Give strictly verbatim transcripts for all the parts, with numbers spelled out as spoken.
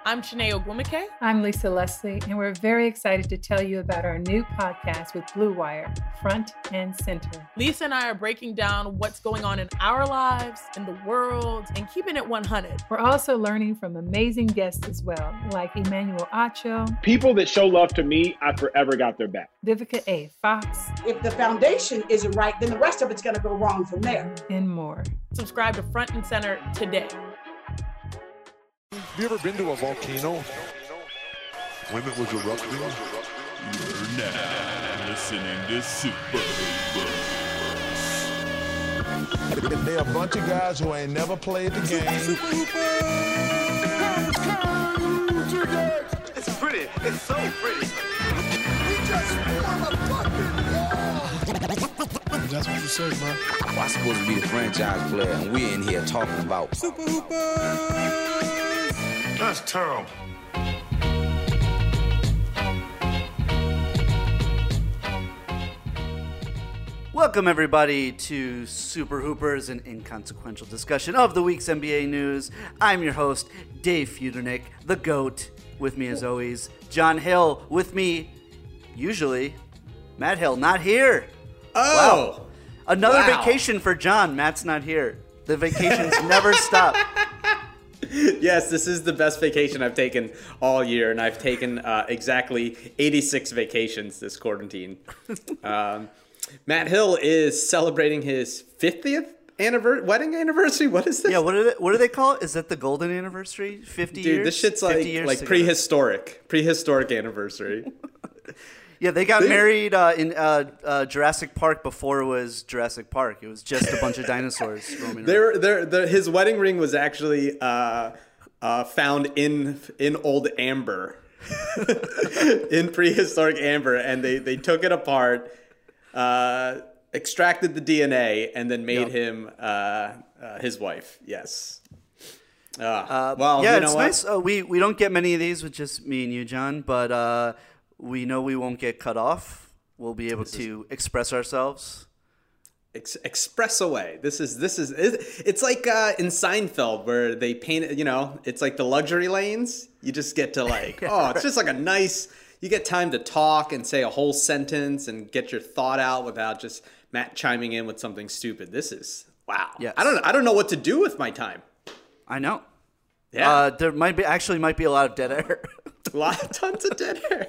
I'm Shanae Ogwumike. I'm Lisa Leslie, and we're very excited to tell you about our new podcast with Blue Wire, Front and Center. Lisa and I are breaking down what's going on in our lives, in the world, and keeping it one hundred. We're also learning from amazing guests as well, like Emmanuel Acho. People that show love to me, I forever got their back. Vivica A. Fox. If the foundation isn't right, then the rest of it's going to go wrong from there. And more. Subscribe to Front and Center today. Have you ever been to a volcano when it was erupting? You're now listening to Super Hoopers. They're a bunch of guys who ain't never played the game. Super Hoopers! It's pretty. It's so pretty. We just won a fucking war! That's what you say, bro. Well, I'm supposed to be the franchise player, and we're in here talking about Super Hoopers! That's terrible. Welcome, everybody, to Super Hoopers, an inconsequential discussion of the week's N B A news. I'm your host, Dave Fudernick, the GOAT. With me, as always, John Hill. With me, usually, Matt Hill. Not here. Oh. Wow. Another Wow. vacation for John. Matt's not here. The vacations never stop. Yes, this is the best vacation I've taken all year, and I've taken uh, exactly eighty-six vacations this quarantine. Um, Matt Hill is celebrating his fiftieth anniversary, wedding anniversary. What is this? Yeah, what do they, what do they call it? Is that the golden anniversary? fifty Dude, years? this shit's like like together. prehistoric, prehistoric anniversary. Yeah, they got married uh, in uh, uh, Jurassic Park before it was Jurassic Park. It was just a bunch of dinosaurs roaming around. They're, they're, they're, his wedding ring was actually uh, uh, found in in old amber, in prehistoric amber, and they, they took it apart, uh, extracted the D N A, and then made Yep. him uh, uh, his wife. Yes. Uh, Uh, well, yeah, you know it's what? nice. Uh, we we don't get many of these with just me and you, John, but uh, we know we won't get cut off. We'll be able This to express ourselves. Ex- express away. This is this is it's like uh, in Seinfeld where they paint it. You know, it's like the luxury lanes. You just get to like, oh, it's just like a nice. You get time to talk and say a whole sentence and get your thought out without just Matt chiming in with something stupid. This is wow. Yes. I don't I don't know what to do with my time. I know. Yeah, Uh, there might be actually might be a lot of dead air. a lot, tons of dead air.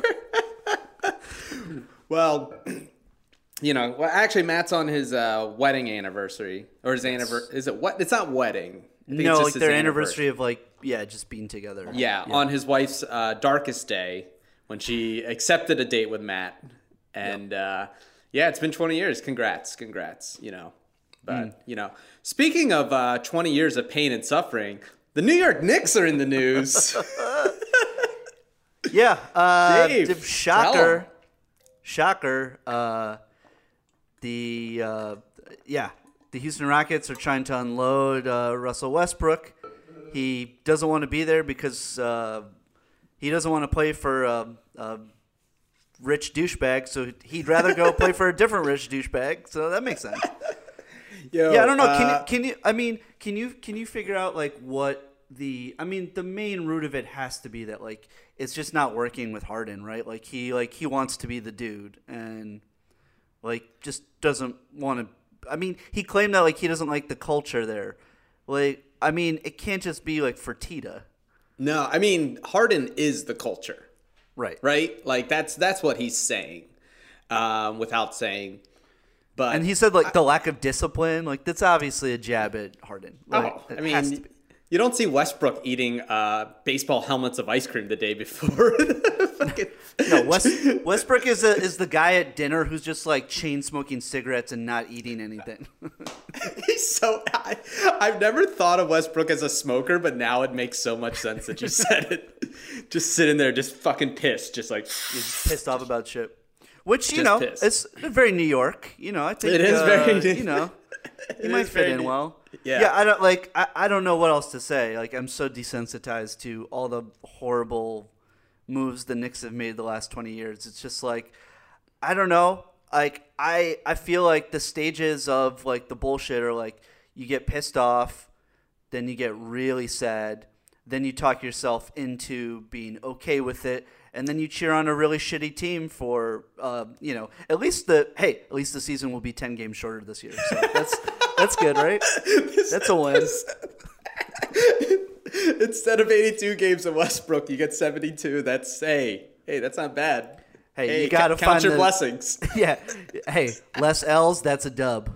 Well, you know, well, actually, Matt's on his uh, wedding anniversary, or his anniversary. Is it what? It's not wedding. I think it's No, just like his their anniversary of like yeah, just being together. Yeah, on his wife's uh, darkest day when she accepted a date with Matt, and uh, yeah, it's been twenty years. Congrats, congrats. You know, but Mm. you know, speaking of uh, twenty years of pain and suffering, the New York Knicks are in the news. Yeah. Uh, Dave, div- tell shocker. 'em. Shocker. Uh, the uh, yeah, the Houston Rockets are trying to unload uh, Russell Westbrook. He doesn't want to be there because uh, he doesn't want to play for a, a rich douchebag. So he'd rather go play for a different rich douchebag. So that makes sense. Yo, Yeah, I don't know. Can uh, you, can you? I mean, can you can you figure out like what the? I mean, the main root of it has to be that like it's just not working with Harden, right? Like he like he wants to be the dude and like just doesn't want to. I mean, he claimed that like he doesn't like the culture there. Like, I mean, it can't just be like Fertitta, No, I mean Harden is the culture, right? right? Like that's that's what he's saying, um, without saying. But And he said like the lack of discipline, like that's obviously a jab at Harden. Like, oh, it I has to mean, be. you don't see Westbrook eating uh, baseball helmets of ice cream the day before. Fucking- No, West, Westbrook is a, is the guy at dinner who's just like chain smoking cigarettes and not eating anything. He's so. I, I've never thought of Westbrook as a smoker, but now it makes so much sense that you said it. Just sitting there, just fucking pissed, just like He's pissed off about shit. Which you Just know, pissed. it's very New York. You know, I think It is uh, very- You know, he It might is fit very in New- well. Yeah. yeah. I don't like. I, I don't know what else to say. Like, I'm so desensitized to all the horrible moves the Knicks have made the last twenty years. It's just like, I don't know. Like, I I feel like the stages of like the bullshit are like you get pissed off, then you get really sad, then you talk yourself into being okay with it, and then you cheer on a really shitty team for, uh, you know, at least the hey, at least the season will be ten games shorter this year. So that's that's good, right? That's a win. Instead of eighty-two games in Westbrook, you get seventy-two. That's hey, hey, that's not bad. Hey, hey you gotta count find your the, blessings. Yeah. Hey, less L's. That's a dub.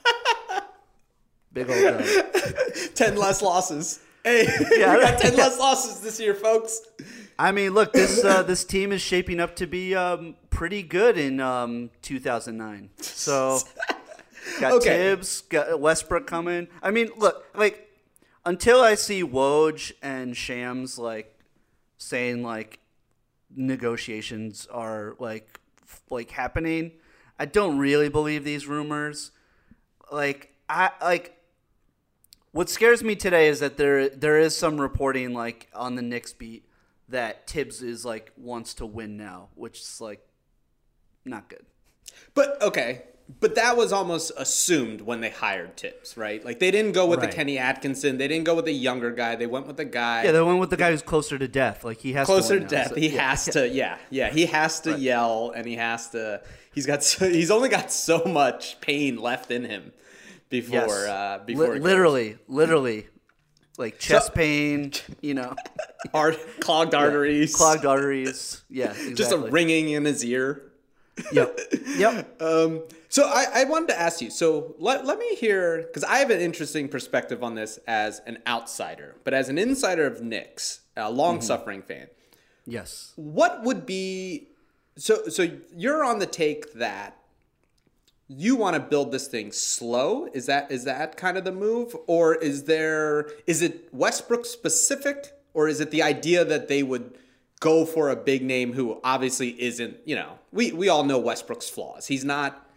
Big old dub. Ten less losses. Hey, Yeah. we got ten less losses this year, folks. I mean, look, this uh, this team is shaping up to be um, pretty good in um, two thousand nine. So, got Okay. Tibbs, got Westbrook coming. I mean, look, like until I see Woj and Shams like saying like negotiations are like f- like happening, I don't really believe these rumors. Like I like. What scares me today is that there there is some reporting like on the Knicks beat that Tibbs is like wants to win now, which is like not good. But okay, but that was almost assumed when they hired Tibbs, right? Like they didn't go with Right. the Kenny Atkinson, they didn't go with the younger guy, they went with the guy Yeah, they went with the guy who's closer to death. Like he has closer to to win now, death. so- he yeah. has to, yeah, yeah, he has to Right. yell, and he has to. He's got, so, he's only got so much pain left in him before, Yes. uh, before Li- it goes. literally, literally, like chest pain. You know, Art, clogged arteries, clogged arteries. Yeah, exactly. just a ringing in his ear. Yep. Yep. Um, so I, I wanted to ask you, so let, let me hear, because I have an interesting perspective on this as an outsider, but as an insider of Knicks, a long-suffering fan, Yes. what would be, so so you're on the take that you want to build this thing slow? Is that is that kind of the move? Or is there, is it Westbrook specific? Or is it the idea that they would go for a big name who obviously isn't, you know, we, we all know Westbrook's flaws. He's not,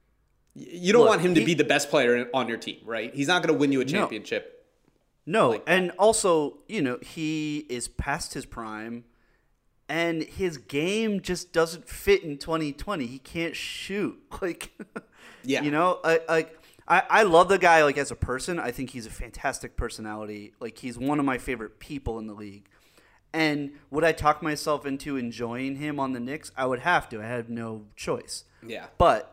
you don't Look, want him to he- be the best player on your team, right? He's not going to win you a championship. No, Like- and also, you know, he is past his prime, and his game just doesn't fit in twenty twenty. He can't shoot. Like, Yeah. you know, I, like I, I love the guy. Like as a person, I think he's a fantastic personality. Like he's one of my favorite people in the league. And would I talk myself into enjoying him on the Knicks? I would have to. I have no choice. Yeah. But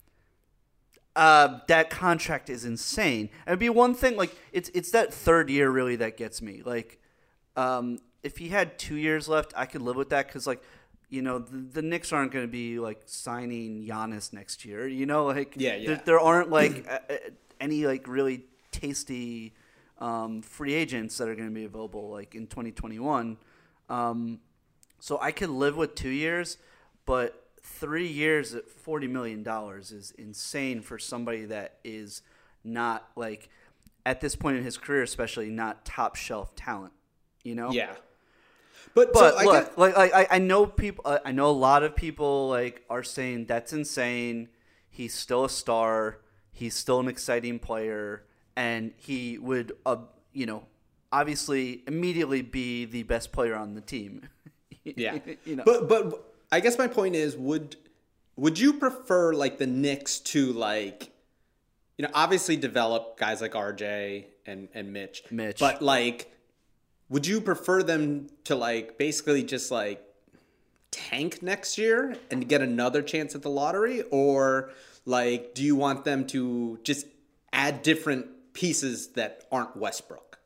uh, that contract is insane. It'd be one thing, like it's it's that third year really that gets me. Like, um, if he had two years left, I could live with that because, like, you know, the, the Knicks aren't going to be like signing Giannis next year. You know, like, Yeah, yeah. There, there aren't like uh, uh, any like really tasty um, free agents that are going to be available like in twenty twenty-one. Um, so I could live with two years, but three years at forty million dollars is insane for somebody that is not like at this point in his career, especially not top shelf talent, you know? Yeah. But, But so I look, get, like, like I, I know people, uh, I know a lot of people like are saying that's insane. He's still a star. He's still an exciting player, and he would, uh, you know, obviously immediately be the best player on the team. yeah. you know. But but I guess my point is, would would you prefer like the Knicks to like, you know, obviously develop guys like R J and and Mitch, Mitch. but like, would you prefer them to like basically just like tank next year and get another chance at the lottery, or like, do you want them to just add different pieces that aren't Westbrook?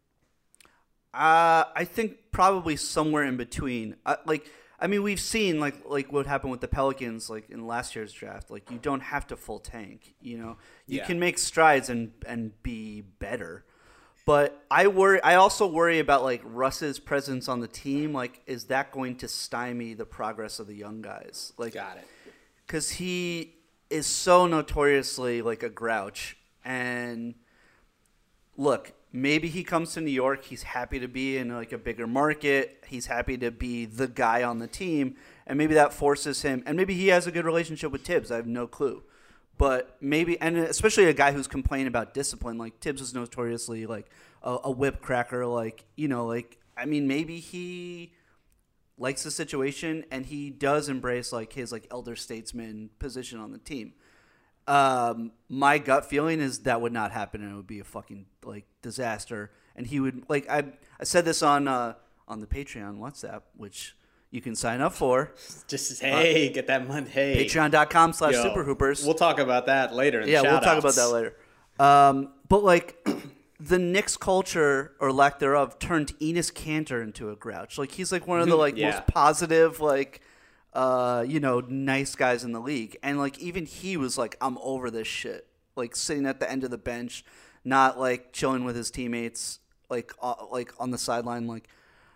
Uh, I think probably somewhere in between. Uh, like, I mean, we've seen like like what happened with the Pelicans, like in last year's draft. Like, you don't have to full tank. You know, you Yeah. can make strides and and be better. But I worry. I also worry about like Russ's presence on the team. Like, is that going to stymie the progress of the young guys? Like, Got it. because he is so notoriously like a grouch. And look, maybe he comes to New York. He's happy to be in like a bigger market. He's happy to be the guy on the team, and maybe that forces him. And maybe he has a good relationship with Tibbs. I have no clue. But maybe, and especially a guy who's complaining about discipline, like Tibbs is notoriously like a, a whip cracker. Like, you know, like, I mean, maybe he likes the situation and he does embrace like his like elder statesman position on the team. Um, my gut feeling is that would not happen, and it would be a fucking like disaster. and he would like I I said this on uh, on the Patreon WhatsApp, which you can sign up for. Just hey, uh, get that money. Hey, Patreon.com slash Super Hoopers. We'll talk about that later. In yeah, the we'll talk about that later. Um, but like the Knicks culture or lack thereof turned Enes Kanter into a grouch. Like he's like one of the like yeah. most positive like. Uh, you know, nice guys in the league. And, like, even he was like, I'm over this shit. Like, sitting at the end of the bench, not, like, chilling with his teammates, like, uh, like on the sideline. Like,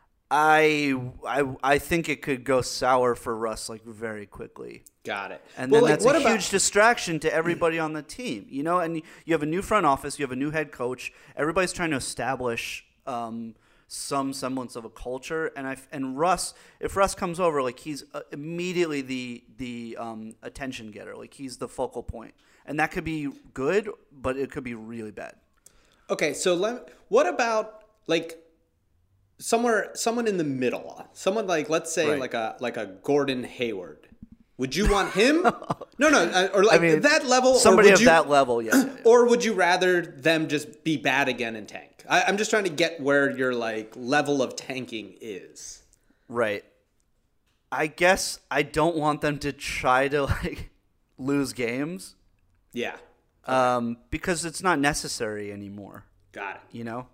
I, I, I think it could go sour for Russ, like, very quickly. Got it. And well, then like, that's what a about- huge distraction to everybody on the team, you know? And you have a new front office, you have a new head coach. Everybody's trying to establish um, – some semblance of a culture, and I and Russ, if Russ comes over, like he's uh, immediately the the um, attention getter, like he's the focal point, and that could be good, but it could be really bad. Okay, so let, what about like somewhere someone in the middle, someone like let's say Right. like a like a Gordon Hayward. Would you want him? no, no, or like I mean, that level. Somebody or would of you, that level, yeah. yeah, yeah. Or would you rather them just be bad again and tank? I, I'm just trying to get where your like level of tanking is. Right. I guess I don't want them to try to like lose games. Yeah. Um, because it's not necessary anymore. Got it. You know,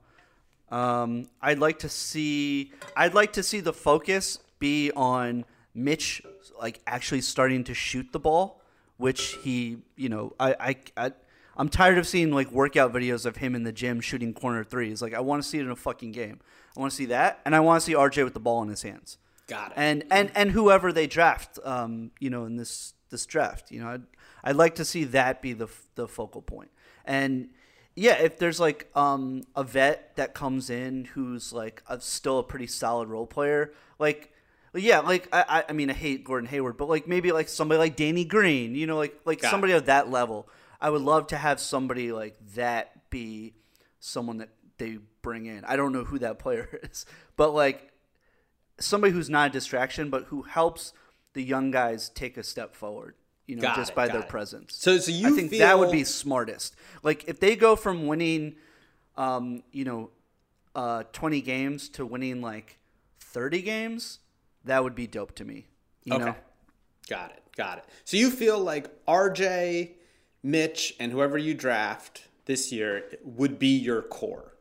um, I'd like to see. I'd like to see the focus be on Mitch, like actually starting to shoot the ball, which he, you know, I, I, I I'm tired of seeing like workout videos of him in the gym shooting corner threes. Like I want to see it in a fucking game. I want to see that, and I want to see R J with the ball in his hands. Got it. And and and whoever they draft, um, you know, in this this draft, you know, I'd I'd like to see that be the the focal point. And yeah, if there's like um a vet that comes in who's like a, still a pretty solid role player, like. Yeah, like I, I mean, I hate Gordon Hayward, but like maybe like somebody like Danny Green, you know, like like Got somebody it. of that level. I would love to have somebody like that be someone that they bring in. I don't know who that player is, but like somebody who's not a distraction, but who helps the young guys take a step forward. You know, Got just it, by got their it. presence. So, so you I think that would feel- be smartest. Like if they go from winning, um, you know, uh, twenty games to winning like thirty games. That would be dope to me. You okay. know? Got it. Got it. So you feel like R J, Mitch, and whoever you draft this year would be your core?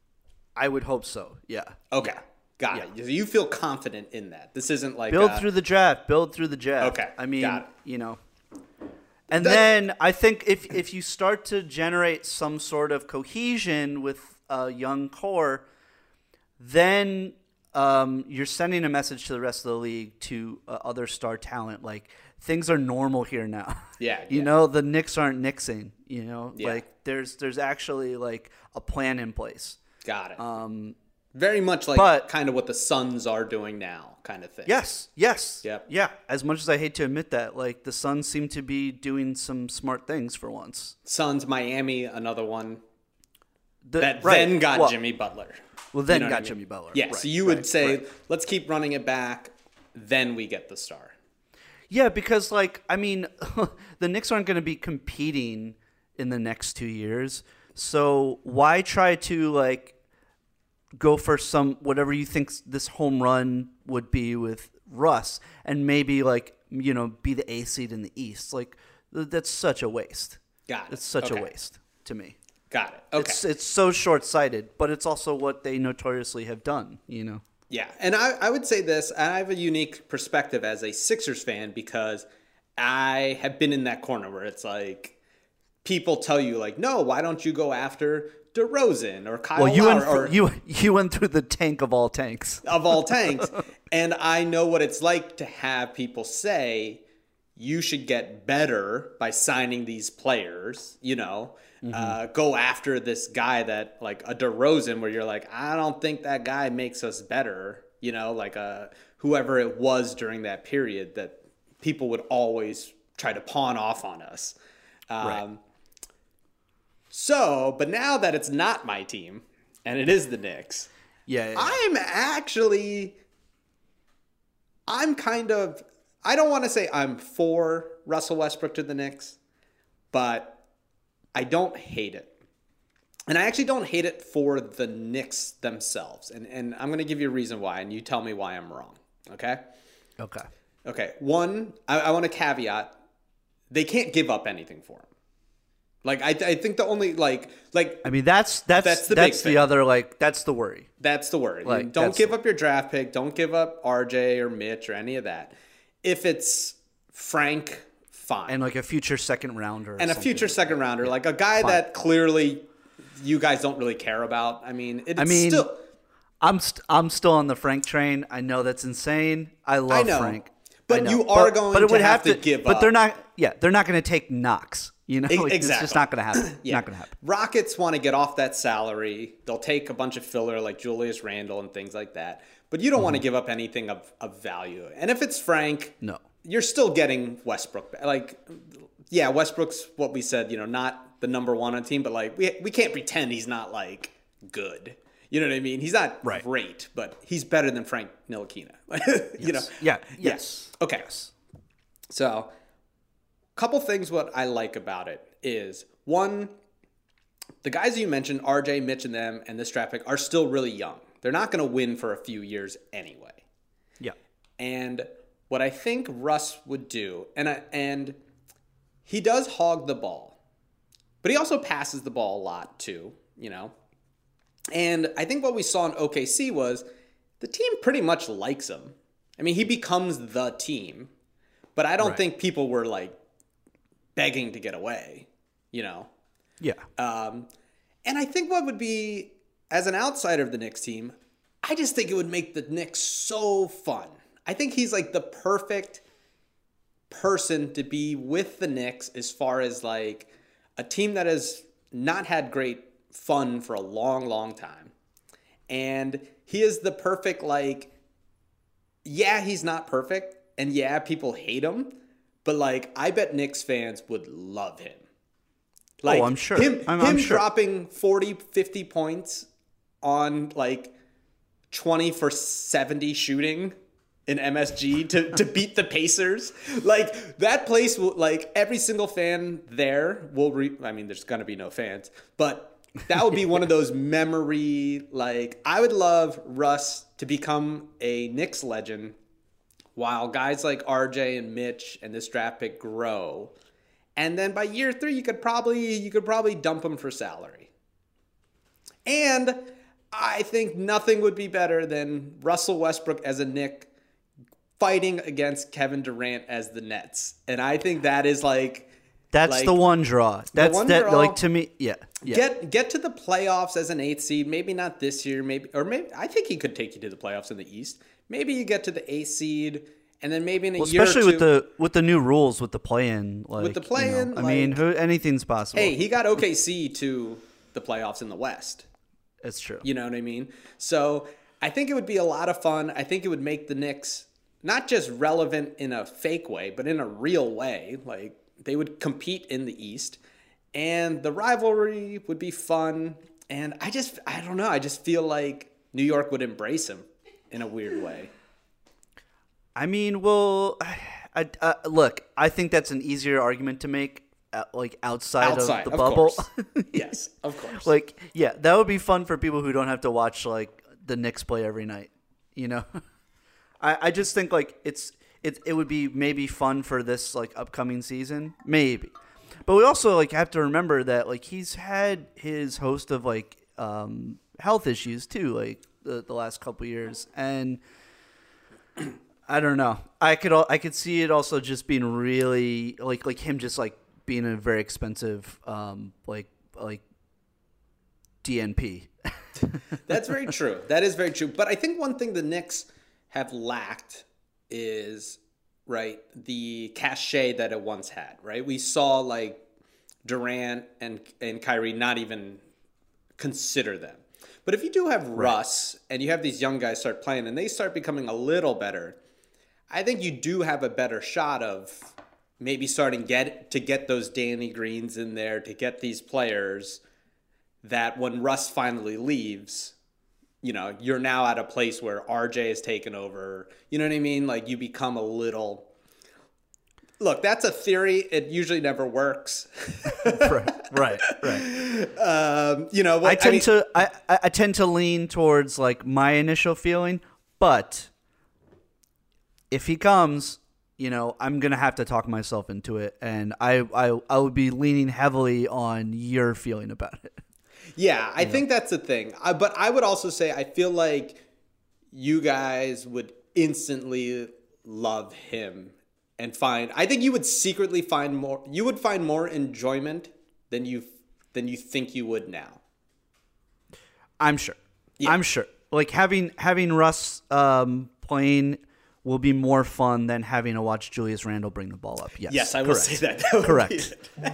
I would hope so. Yeah. Okay. Yeah. Got Yeah. it. So you feel confident in that. This isn't like Build uh, through the draft. Build through the draft. Okay, I mean, got it. you know. And That- then I think if if you start to generate some sort of cohesion with a young core, then um, you're sending a message to the rest of the league, to uh, other star talent, like things are normal here now. Yeah, you yeah. know, the Knicks aren't Knicksing. You know, Yeah. like there's there's actually like a plan in place. Got it. Um, Very much like but- kind of what the Suns are doing now, kind of thing. Yes, yes. Yep. Yeah. As much as I hate to admit that, like the Suns seem to be doing some smart things for once. Suns, Miami, another one The- that right. then got Well- Jimmy Butler. Well, then You know what got I mean? Jimmy Butler. Yeah, Right, so you would right, say, right. let's keep running it back, then we get the star. Yeah, because like I mean, the Knicks aren't going to be competing in the next two years. So why try to like go for some whatever you think this home run would be with Russ, and maybe like you know be the A seed in the East? Like th- that's such a waste. Got it. It's such Okay. a waste to me. Got it. Okay. It's it's so short sighted, but it's also what they notoriously have done. You know. Yeah, and I, I would say this, I have a unique perspective as a Sixers fan because I have been in that corner where it's like people tell you like, no, why don't you go after DeRozan or Kyle Well, you Lowry went or through, you you went through the tank of all tanks. of all tanks, and I know what it's like to have people say you should get better by signing these players, you know. Mm-hmm. Uh, go after this guy that like a DeRozan where you're like, I don't think that guy makes us better, you know, like a whoever it was during that period that people would always try to pawn off on us. Um, Right. So, but now that it's not my team and it is the Knicks, Yeah, yeah, yeah. I'm actually, I'm kind of, I don't want to say I'm for Russell Westbrook to the Knicks, but I don't hate it. And I actually don't hate it for the Knicks themselves. And, and I'm going to give you a reason why, and you tell me why I'm wrong. Okay? Okay. Okay. One, I, I want to caveat, they can't give up anything for him. Like, I, I think the only, like, like I mean, that's that's that's the, that's big the other, like, that's the worry. That's the worry. Like, don't that's give the- up your draft pick. Don't give up R J or Mitch or any of that. If it's Frank, fine. And like a future second rounder. or And a something. future second rounder, like a guy Fine. that clearly you guys don't really care about. I mean, it's I mean, still. I'm st- I'm still on the Frank train. I know that's insane. I love I know. Frank. But I know. you are going but it to would have have to give But up. they're not. Yeah, they're not going to take Knox. You know, E- like, exactly. It's just not going to happen. Yeah. Not going to happen. Rockets want to get off that salary. They'll take a bunch of filler like Julius Randle and things like that. But you don't want to give up anything of, of value. And if it's Frank, No. you're still getting Westbrook. Like, yeah, Westbrook's what we said, you know, not the number one on the team, but like we we can't pretend he's not like good. You know what I mean? He's not Right. great, but he's better than Frank Ntilikina. you know? Yeah. Yeah. Yes. Okay. Yes. So, couple things what I like about it is, one, the guys you mentioned, R J, Mitch, and them, and this draft pick are still really young. They're not going to win for a few years anyway. Yeah. And what I think Russ would do, and I, and he does hog the ball, but he also passes the ball a lot too, you know. And I think what we saw in O K C was the team pretty much likes him. I mean, he becomes the team, but I don't Right. think people were like begging to get away, you know. Yeah. Um, and I think what would be, as an outsider of the Knicks team, I just think it would make the Knicks so fun. I think he's like the perfect person to be with the Knicks as far as like a team that has not had great fun for a long, long time. And he is the perfect, like, yeah, he's not perfect. And yeah, people hate him. But like, I bet Knicks fans would love him. Like, Oh, I'm sure. Him, I'm- him I'm sure. dropping forty, fifty points on like twenty for seventy shooting in M S G to, to beat the Pacers. Like, that place will, like, every single fan there will, re- I mean, there's going to be no fans, but that would be one of those memory, like, I would love Russ to become a Knicks legend while guys like R J and Mitch and this draft pick grow. And then by year three, you could probably you could probably dump him for salary. And I think nothing would be better than Russell Westbrook as a Knick fighting against Kevin Durant as the Nets. And I think that is like That's like, the one draw. That's one that draw. like to me. Yeah. Yeah. Get get to the playoffs as an eighth seed. Maybe not this year. Maybe or maybe I think he could take you to the playoffs in the East. Maybe you get to the eighth seed, and then maybe in a well, year especially or two, with the with the new rules with the play-in. Like, With the you know, play-in, I mean, like- who, anything's possible. hey, he got O K C to the playoffs in the West. It's true. You know what I mean? So I think it would be a lot of fun. I think it would make the Knicks not just relevant in a fake way, but in a real way. Like, they would compete in the East, and the rivalry would be fun. And I just, I don't know. I just feel like New York would embrace him in a weird way. I mean, well, I, uh, look, I think that's an easier argument to make, uh, like outside, Outside, of the of bubble. course. Yes, of course. Like, yeah, that would be fun for people who don't have to watch like the Knicks play every night. You know, I, I just think like it's it it would be maybe fun for this like upcoming season, maybe. But we also like have to remember that like he's had his host of like um, health issues too, like the, the last couple years, and I don't know. I could al- I could see it also just being really like like him just like being a very expensive um, like like D N P. That's very true. That is very true. But I think one thing the Knicks have lacked is, right, the cachet that it once had, right? We saw, like, Durant and, and Kyrie not even consider them. But if you do have Russ and you have these young guys start playing and they start becoming a little better, I think you do have a better shot of maybe starting get to get those Danny Greens in there, to get these players that when Russ finally leaves, you know, you're now at a place where R J has taken over. You know what I mean? Like, you become a little Look, that's a theory. It usually never works. right, right, right. Um, you know, I tend I mean, to I, I I tend to lean towards like my initial feeling, but if he comes, you know, I'm gonna have to talk myself into it, and I I I would be leaning heavily on your feeling about it. Yeah, I you think know? that's the thing. I, but I would also say I feel like you guys would instantly love him. And find, I think you would secretly find more. You would find more enjoyment than you than you think you would now. I'm sure. Yeah. I'm sure. Like having having Russ um, playing will be more fun than having to watch Julius Randle bring the ball up. Yes. Yes, I will correct. say that. that would Correct.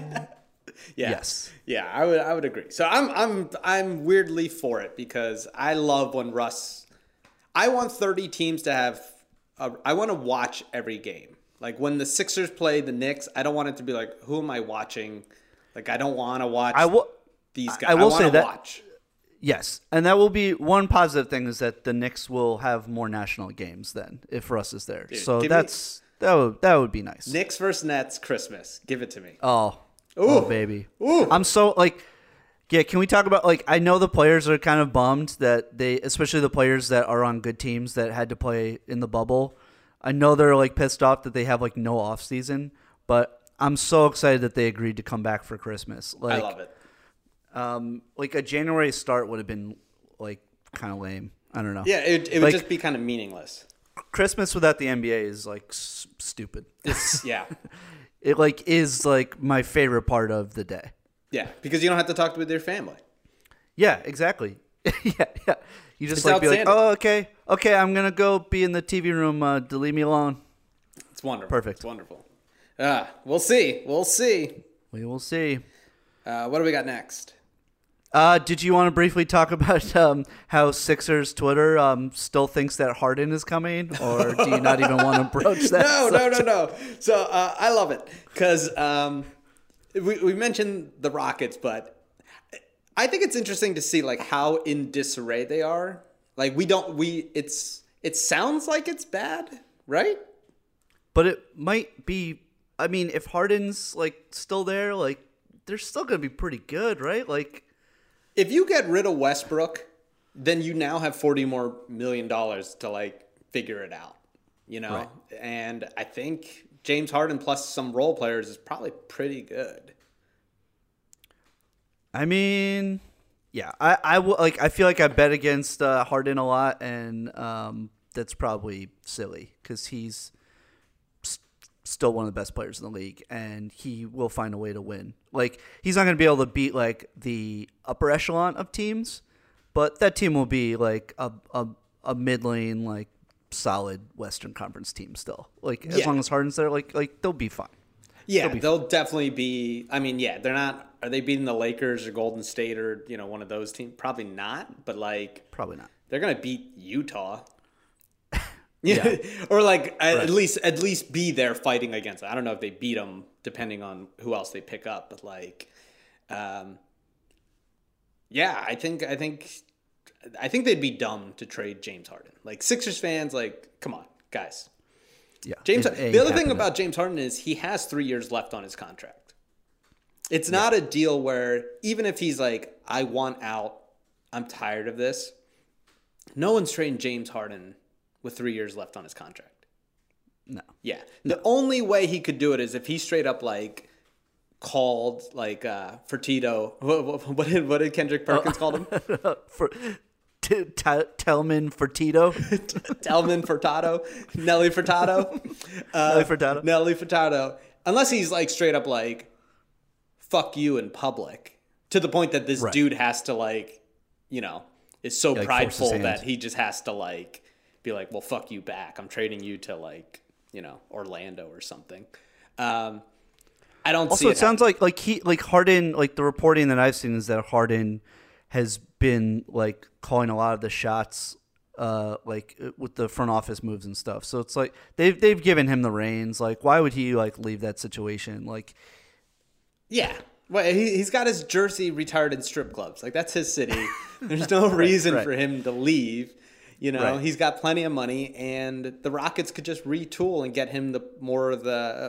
yeah. Yes. Yeah, I would. I would agree. So I'm I'm I'm weirdly for it because I love when Russ. I want thirty teams to have. A, I want to watch every game. Like when the Sixers play the Knicks, I don't want it to be like, who am I watching? Like I don't want to watch I will, these guys. I will I say that. Watch. Yes, and that will be one positive thing is that the Knicks will have more national games then if Russ is there. Dude, so give that's that would that would be nice. Knicks versus Nets Christmas. Give it to me. Oh, Ooh. oh baby. Ooh. I'm so like yeah, can we talk about like I know the players are kind of bummed that they especially the players that are on good teams that had to play in the bubble. I know they're like pissed off that they have like no off season, but I'm so excited that they agreed to come back for Christmas. Like, I love it. Um, like a January start would have been like kind of lame. I don't know. Yeah, it, it would like, just be kind of meaningless. Christmas without the N B A is like s- stupid. It's, yeah. It like is like my favorite part of the day. Yeah, because you don't have to talk with your family. Yeah, exactly. yeah, yeah. You just It's like be like, outstanding. oh, okay, okay, I'm gonna go be in the T V room. Uh, to leave me alone. It's wonderful. Perfect. It's wonderful. Ah, we'll see. We'll see. We will see. Uh, what do we got next? Uh, did you want to briefly talk about um, how Sixers Twitter um, still thinks that Harden is coming, or do you not even want to broach that? No, no, no, subject? no. So uh, I love it because um, we we mentioned the Rockets, but I think it's interesting to see like how in disarray they are. Like we don't we it's it sounds like it's bad, right? But it might be. I mean, if Harden's like still there, like they're still gonna be pretty good, right? Like. If you get rid of Westbrook, then you now have forty more million dollars to like figure it out, you know? Right. And I think James Harden plus some role players is probably pretty good. I mean, yeah, I, I will like. I feel like I bet against uh, Harden a lot, and um, that's probably silly because he's s- still one of the best players in the league, and he will find a way to win. Like he's not going to be able to beat like the upper echelon of teams, but that team will be like a a, a mid lane like solid Western Conference team still. Like as Yeah. long as Harden's there, like like they'll be fine. Yeah, be they'll definitely be. I mean, yeah, they're not. Are they beating the Lakers or Golden State or you know one of those teams? Probably not. But like, Probably not. they're gonna beat Utah. Yeah. Or like at, Right. at least at least be there fighting against it. I don't know if they beat them depending on who else they pick up, but like, um, yeah, I think I think I think they'd be dumb to trade James Harden. Like Sixers fans, like, come on, guys. Yeah. James. It ain't The other thing happening. about James Harden is he has three years left on his contract. It's not a deal where even if he's like, I want out, I'm tired of this. No one's trading James Harden with three years left on his contract. No. Yeah. The only way he could do it is if he straight up like called like uh, Fertitta. What, what, what did what did Kendrick Perkins call him? For t- t- Tellman Fertitta. Telman Furtado, Nelly Furtado, uh, Nelly Furtado. Nelly Furtado. Unless he's like straight up like, fuck you in public, to the point that this Right. dude has to like, you know, is so Yeah, like, force prideful his that hand. he just has to like be like, well, fuck you back. I'm trading you to like, you know, Orlando or something. Um, I don't Also, see it sounds like like he like Harden. Like the reporting that I've seen is that Harden has been like calling a lot of the shots, uh, like with the front office moves and stuff. So it's like they've they've given him the reins. Like, why would he like leave that situation? Like, Yeah. Well, he, he's got his jersey retired in strip clubs. Like, that's his city. There's no reason right. for him to leave. You know, Right. he's got plenty of money, and the Rockets could just retool and get him the more of the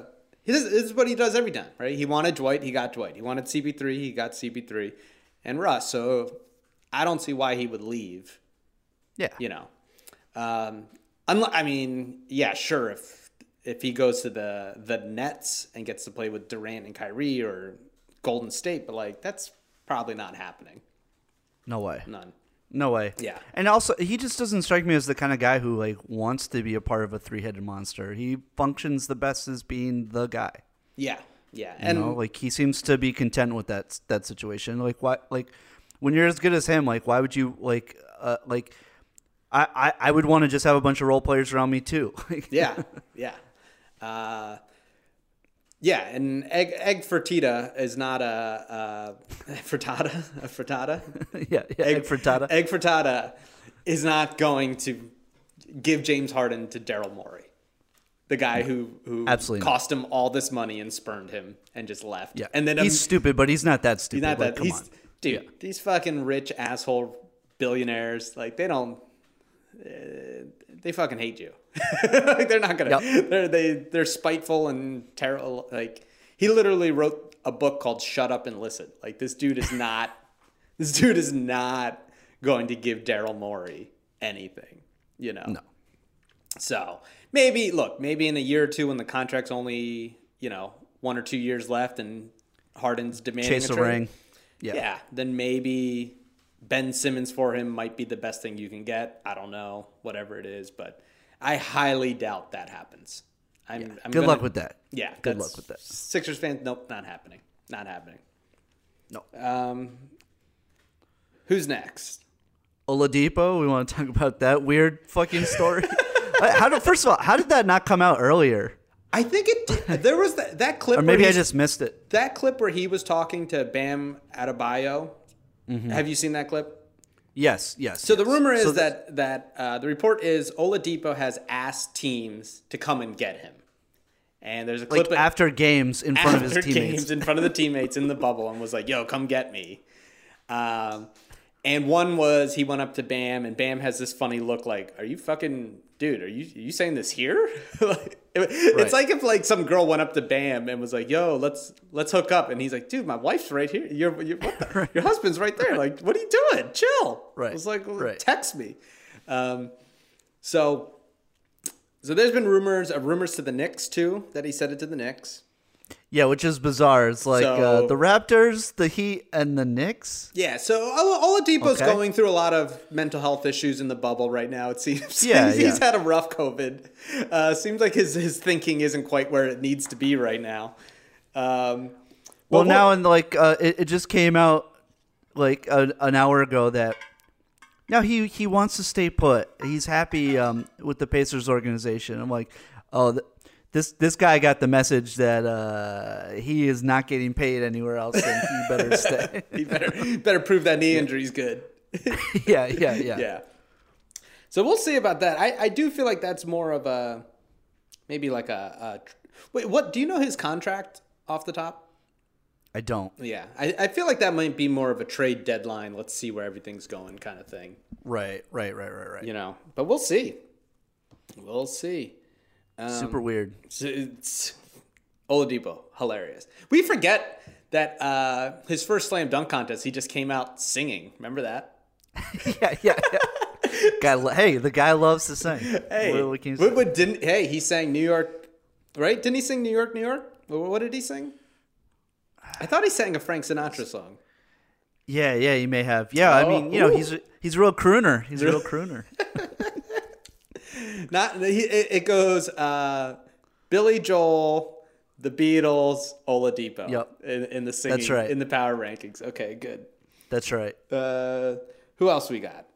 This is what he does every time, right? He wanted Dwight, he got Dwight. He wanted C P three, he got C P three, and Russ. So I don't see why he would leave. Yeah, you know, um, unlike, I mean, yeah, sure. If if he goes to the the Nets and gets to play with Durant and Kyrie or Golden State, but like that's probably not happening. No way. None. No way. Yeah. And also, he just doesn't strike me as the kind of guy who like wants to be a part of a three-headed monster. He functions the best as being the guy. Yeah. Yeah. You and know, like he seems to be content with that that situation. Like why? Like when you're as good as him, like why would you like uh, like? I, I, I would want to just have a bunch of role players around me too. yeah, yeah, uh, yeah. And egg egg frittata is not a, a frittata, a frittata. yeah, yeah, egg, egg frittata. Egg frittata is not going to give James Harden to Daryl Morey, the guy no, who who absolutely cost not. him all this money and spurned him and just left. Yeah, and then he's um, stupid, but he's not that stupid. He's not like, that. He's on. dude. Yeah. These fucking rich asshole billionaires, like they don't. Uh, they fucking hate you. Like they're not gonna. Yep. They're they they're spiteful and terrible. Like he literally wrote a book called "Shut Up and Listen." Like this dude is not. This dude is not going to give Daryl Morey anything. You know. No. So maybe look, maybe in a year or two when the contract's only you know one or two years left and Harden's demanding chase a, a trade, ring. Yeah. Yeah. Then maybe. Ben Simmons for him might be the best thing you can get. I don't know, whatever it is, but I highly doubt that happens. I'm, yeah. I'm Good gonna, luck with that. Yeah, good luck with that. Sixers fans, nope, not happening. Not happening. No. Um, who's next? Oladipo. We want to talk about that weird fucking story. how did first of all, how did that not come out earlier? I think it did. There was that, that clip. Or maybe I just missed it. That clip where he was talking to Bam Adebayo. Mm-hmm. Have you seen that clip? Yes, yes. So yes. the rumor is so that that uh, the report is Oladipo has asked teams to come and get him, and there's a clip like of, after games in front of his after teammates, games in front of the teammates in the bubble, and was like, "Yo, come get me." Um, and one was he went up to Bam, and Bam has this funny look, like, "Are you fucking dude? Are you are you saying this here?" like, it, it's right. like if like some girl went up to Bam and was like, "Yo, let's let's hook up," and he's like, "Dude, my wife's right here. Your your, what the, right. your husband's right there. Like, what are you doing? Chill." Right. I was like, well, right. "Text me." Um, so so there's been rumors of rumors to the Knicks too that he said it to the Knicks. Yeah, which is bizarre. It's like So- uh, the Raptors, the Heat, and the Knicks. Yeah, so Ol- Oladipo's Okay. going through a lot of mental health issues in the bubble right now. It seems Yeah, he's, yeah. he's had a rough COVID. Uh, seems like his his thinking isn't quite where it needs to be right now. Um, Well, but now what- and like uh, it, it just came out like a, an hour ago that now he he wants to stay put. He's happy um, with the Pacers organization. I'm like, oh, th- this this guy got the message that uh, he is not getting paid anywhere else, and he better stay. he better better prove that knee injury's good. yeah, yeah, yeah, Yeah. So we'll see about that. I, I do feel like that's more of a maybe like a, a wait. What do you know his contract off the top? I don't. Yeah, I, I feel like that might be more of a trade deadline. Let's see where everything's going, kind of thing. Right, right, right, right, right. You know, but we'll see. We'll see. Um, Super weird. It's, it's Oladipo, hilarious. We forget that uh, his first slam dunk contest, he just came out singing. Remember that? yeah, yeah, yeah. Guy, lo- hey, the guy loves to sing. Hey, what, what can you say? what, what didn't? Hey, he sang New York, right? Didn't he sing New York, New York? What, what did he sing? I thought he sang a Frank Sinatra song. Yeah, yeah, you may have. Yeah, I mean, you know, ooh. he's a, he's a real crooner. He's a real crooner. Not he, it, it goes uh, Billy Joel, the Beatles, Oladipo. Yep. In, in the singing, That's right. in the power rankings. Okay, good. That's right. Uh, who else we got?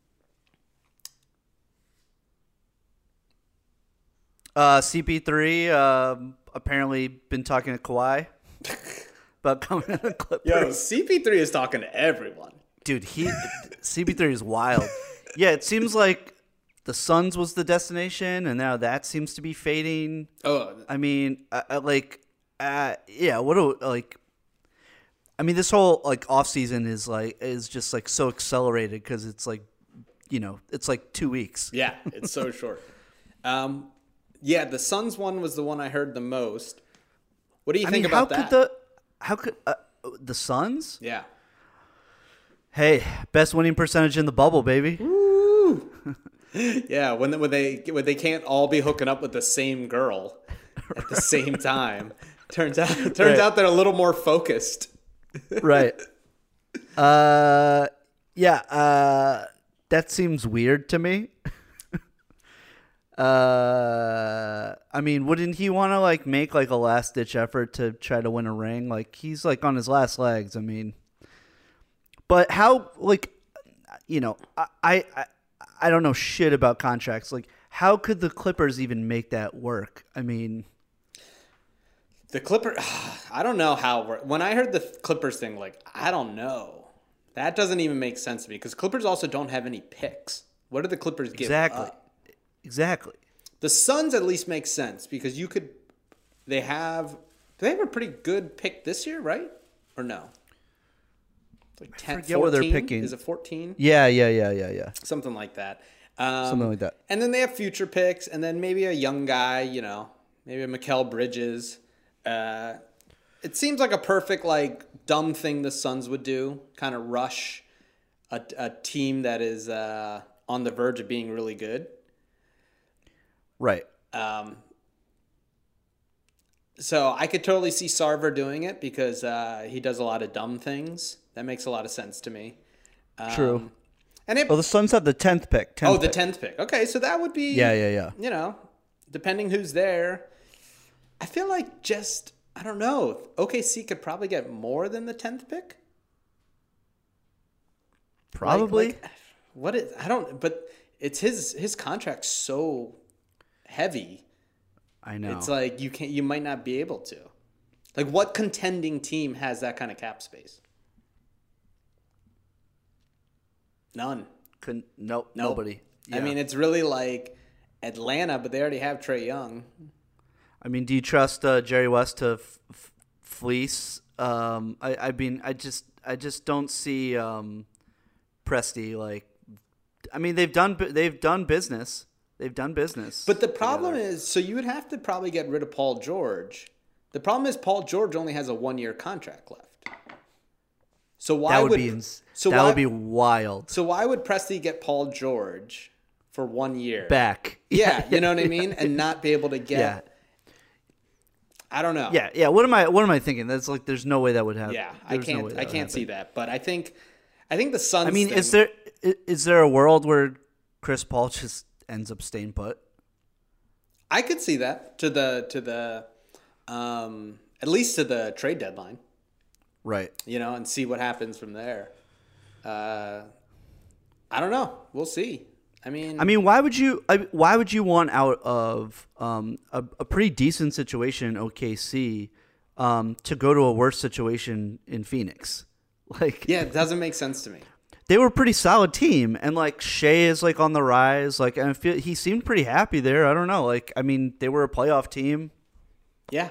Uh, C P three um, apparently been talking to Kawhi about coming to the Clippers. Yo, C P three is talking to everyone. Dude, he C P three is wild. Yeah, it seems like the Suns was the destination, and now that seems to be fading. Oh, I mean, uh, uh, like, uh, yeah. What do like? I mean, this whole like off season is like is just like so accelerated because it's like, you know, it's like two weeks. yeah, it's so short. Um, yeah, the Suns one was the one I heard the most. What do you I think mean, about how that? could the how could uh, the Suns? Yeah. Hey, best winning percentage in the bubble, baby. Woo! Yeah, when when they when they can't all be hooking up with the same girl at the same time. Turns out turns Right. out they're a little more focused. Right. Uh, yeah. Uh, that seems weird to me. uh, I mean, wouldn't he want to like make like a last ditch effort to try to win a ring? Like he's like on his last legs. I mean, but how like, you know, I I I don't know shit about contracts. Like, how could the Clippers even make that work? I mean. The Clipper, I don't know how. We're, when I heard the Clippers thing, like, I don't know. That doesn't even make sense to me because Clippers also don't have any picks. What do the Clippers give Exactly. up? Exactly. The Suns at least make sense because you could. They have. They have a pretty good pick this year, right? Or no? It's like ten, I forget where they're fourteen? picking. Is it fourteen? Yeah, yeah, yeah, yeah, yeah. Something like that. Um, Something like that. And then they have future picks, and then maybe a young guy, you know, maybe a Mikal Bridges. Uh, it seems like a perfect, like, dumb thing the Suns would do, kind of rush a, a team that is uh, on the verge of being really good. Right. Um, so I could totally see Sarver doing it because uh, he does a lot of dumb things. That makes a lot of sense to me. Um, True. And it, Well, the Suns have the tenth pick. tenth oh, the pick. tenth pick. Okay, so that would be, Yeah, yeah, yeah. you know, depending who's there. I feel like just, I don't know, O K C could probably get more than the tenth pick. Probably. Like, like, what is, I don't, but it's his, his contract's so heavy. I know. It's like you can't, you might not be able to. Like, what contending team has that kind of cap space? None. Couldn't, nope, Nope. nobody. I Yeah. mean, it's really like Atlanta, but they already have Trae Young. I mean, do you trust uh, Jerry West to f- f- fleece? Um, I, I mean, I just, I just don't see um, Presti like. I mean, they've done, bu- they've done business. They've done business. But the problem together. is, so you would have to probably get rid of Paul George. The problem is Paul George only has a one-year contract left. So why that would, would be ins- so that why, would be wild. So why would Presti get Paul George for one year Back. Yeah, you know what I mean, and not be able to get. Yeah. I don't know. Yeah, yeah. What am I? What am I thinking? That's like, there's no way that would happen. Yeah, I can't. I can't see that. But I think, I think the Suns. I mean, thing, is there i- is there a world where Chris Paul just ends up staying put? I could see that to the to the, um, at least to the trade deadline. Right. You know, and see what happens from there. Uh, I don't know. We'll see. I mean, I mean, why would you? I, why would you want out of um, a, a pretty decent situation in O K C um, to go to a worse situation in Phoenix? Like, yeah, it doesn't make sense to me. They were a pretty solid team, and like Shea is like on the rise. Like, and I feel he seemed pretty happy there. I don't know. Like, I mean, they were a playoff team. Yeah.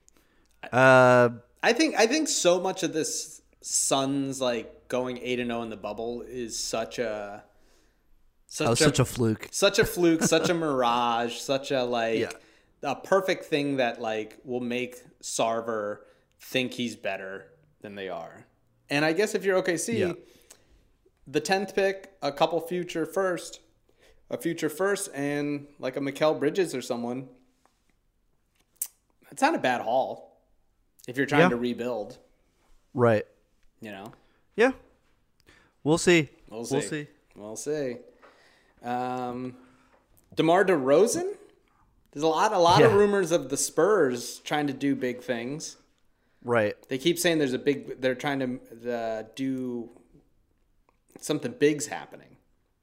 Uh, I think I think so much of this Suns like going eight and zero in the bubble is such a such, oh, a, such a fluke. such a fluke, such a mirage, such a like Yeah. a perfect thing that like will make Sarver think he's better than they are. And I guess if you're O K C, Yeah. the tenth pick, a couple future first, a future first, and like a Mikal Bridges or someone, it's not a bad haul if you're trying Yeah. to rebuild. Right. You know, Yeah. We'll see. we'll see. We'll see. We'll see. Um, DeMar DeRozan. There's a lot, a lot of Yeah. rumors of the Spurs trying to do big things. Right. They keep saying there's a big. They're trying to uh, do something big's happening.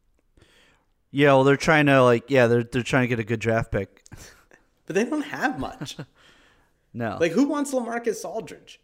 Yeah. Well, they're trying to like. Yeah, they're they're trying to get a good draft pick. But they don't have much. No. Like, who wants LaMarcus Aldridge?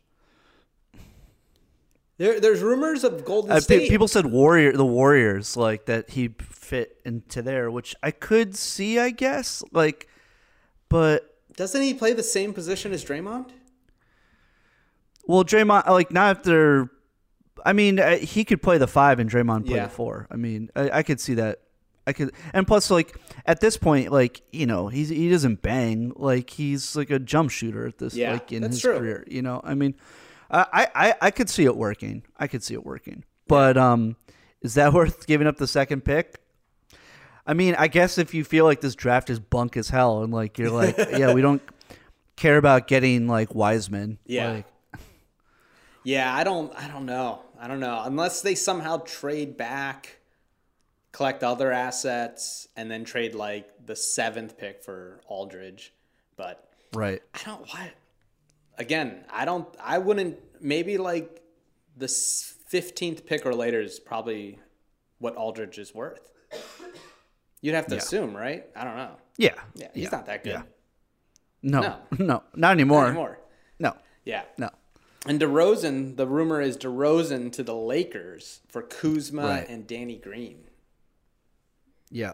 There, there's rumors of Golden Uh, pe- State. people said Warrior, the Warriors, like that he fit into there, which I could see, I guess. Like, but Doesn't he play the same position as Draymond? well, Draymond, like not if they're. I mean, uh, he could play the five and Draymond play Yeah. the four. I mean, I, I could see that. I could, and plus, like at this point, like you know, he's he doesn't bang. Like he's like a jump shooter at this, Yeah, like in that's his true. career. You know, I mean, I, I I could see it working. I could see it working. But um, is that worth giving up the second pick? I mean, I guess if you feel like this draft is bunk as hell, and like you're like, yeah, we don't care about getting like Wiseman. Yeah. Like, Yeah, I don't I don't know. I don't know. Unless they somehow trade back, collect other assets, and then trade like the seventh pick for Aldridge. But right. I don't why again, I don't I wouldn't maybe like the fifteenth pick or later is probably what Aldridge is worth. You'd have to Yeah. assume, right? I don't know. Yeah. Yeah, he's yeah, not that good. yeah. No, No. no, not anymore. Not anymore. No, Yeah. no. And DeRozan, the rumor is DeRozan to the Lakers for Kuzma Right. and Danny Green. Yeah.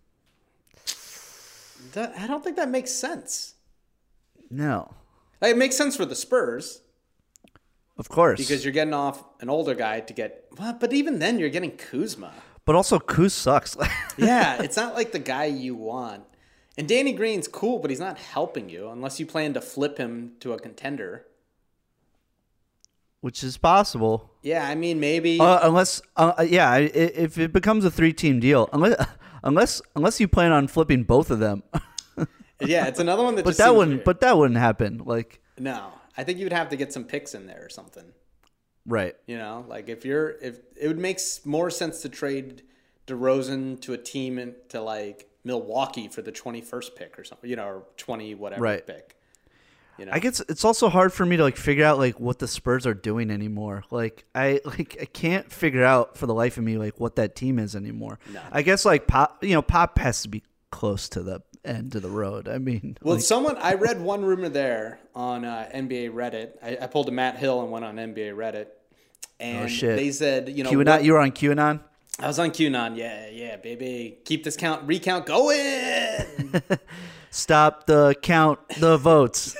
That, I don't think that makes sense. No. Like, it makes sense for the Spurs Of course. because you're getting off an older guy to get. Well, but even then, you're getting Kuzma. But also, Kuz sucks. Yeah, it's not like the guy you want. And Danny Green's cool, but he's not helping you unless you plan to flip him to a contender. Which is possible. Yeah, I mean, maybe. Uh, unless, uh, yeah, i- if it becomes a three-team deal, unless, unless, unless you plan on flipping both of them. Yeah, it's another one that but just that seems wouldn't. weird. But that wouldn't happen. Like, No, I think you'd have to get some picks in there or something. right. You know, like if you're if it would make s- more sense to trade DeRozan to a team in, to like Milwaukee for the twenty-first pick or something, you know, or twenty whatever Right. pick. You know, I guess it's also hard for me to like figure out like what the Spurs are doing anymore. Like I like I can't figure out for the life of me like what that team is anymore. No. I guess like Pop, you know, Pop has to be close to the end of the road. I mean, well, like, someone I read one rumor there on uh, N B A Reddit. I, I pulled a Matt Hill and went on N B A Reddit, and Oh, shit. they said, you know, QAnon. what- You were on QAnon. I was on QAnon. Yeah, yeah, baby, keep this count recount going. Stop the count the votes.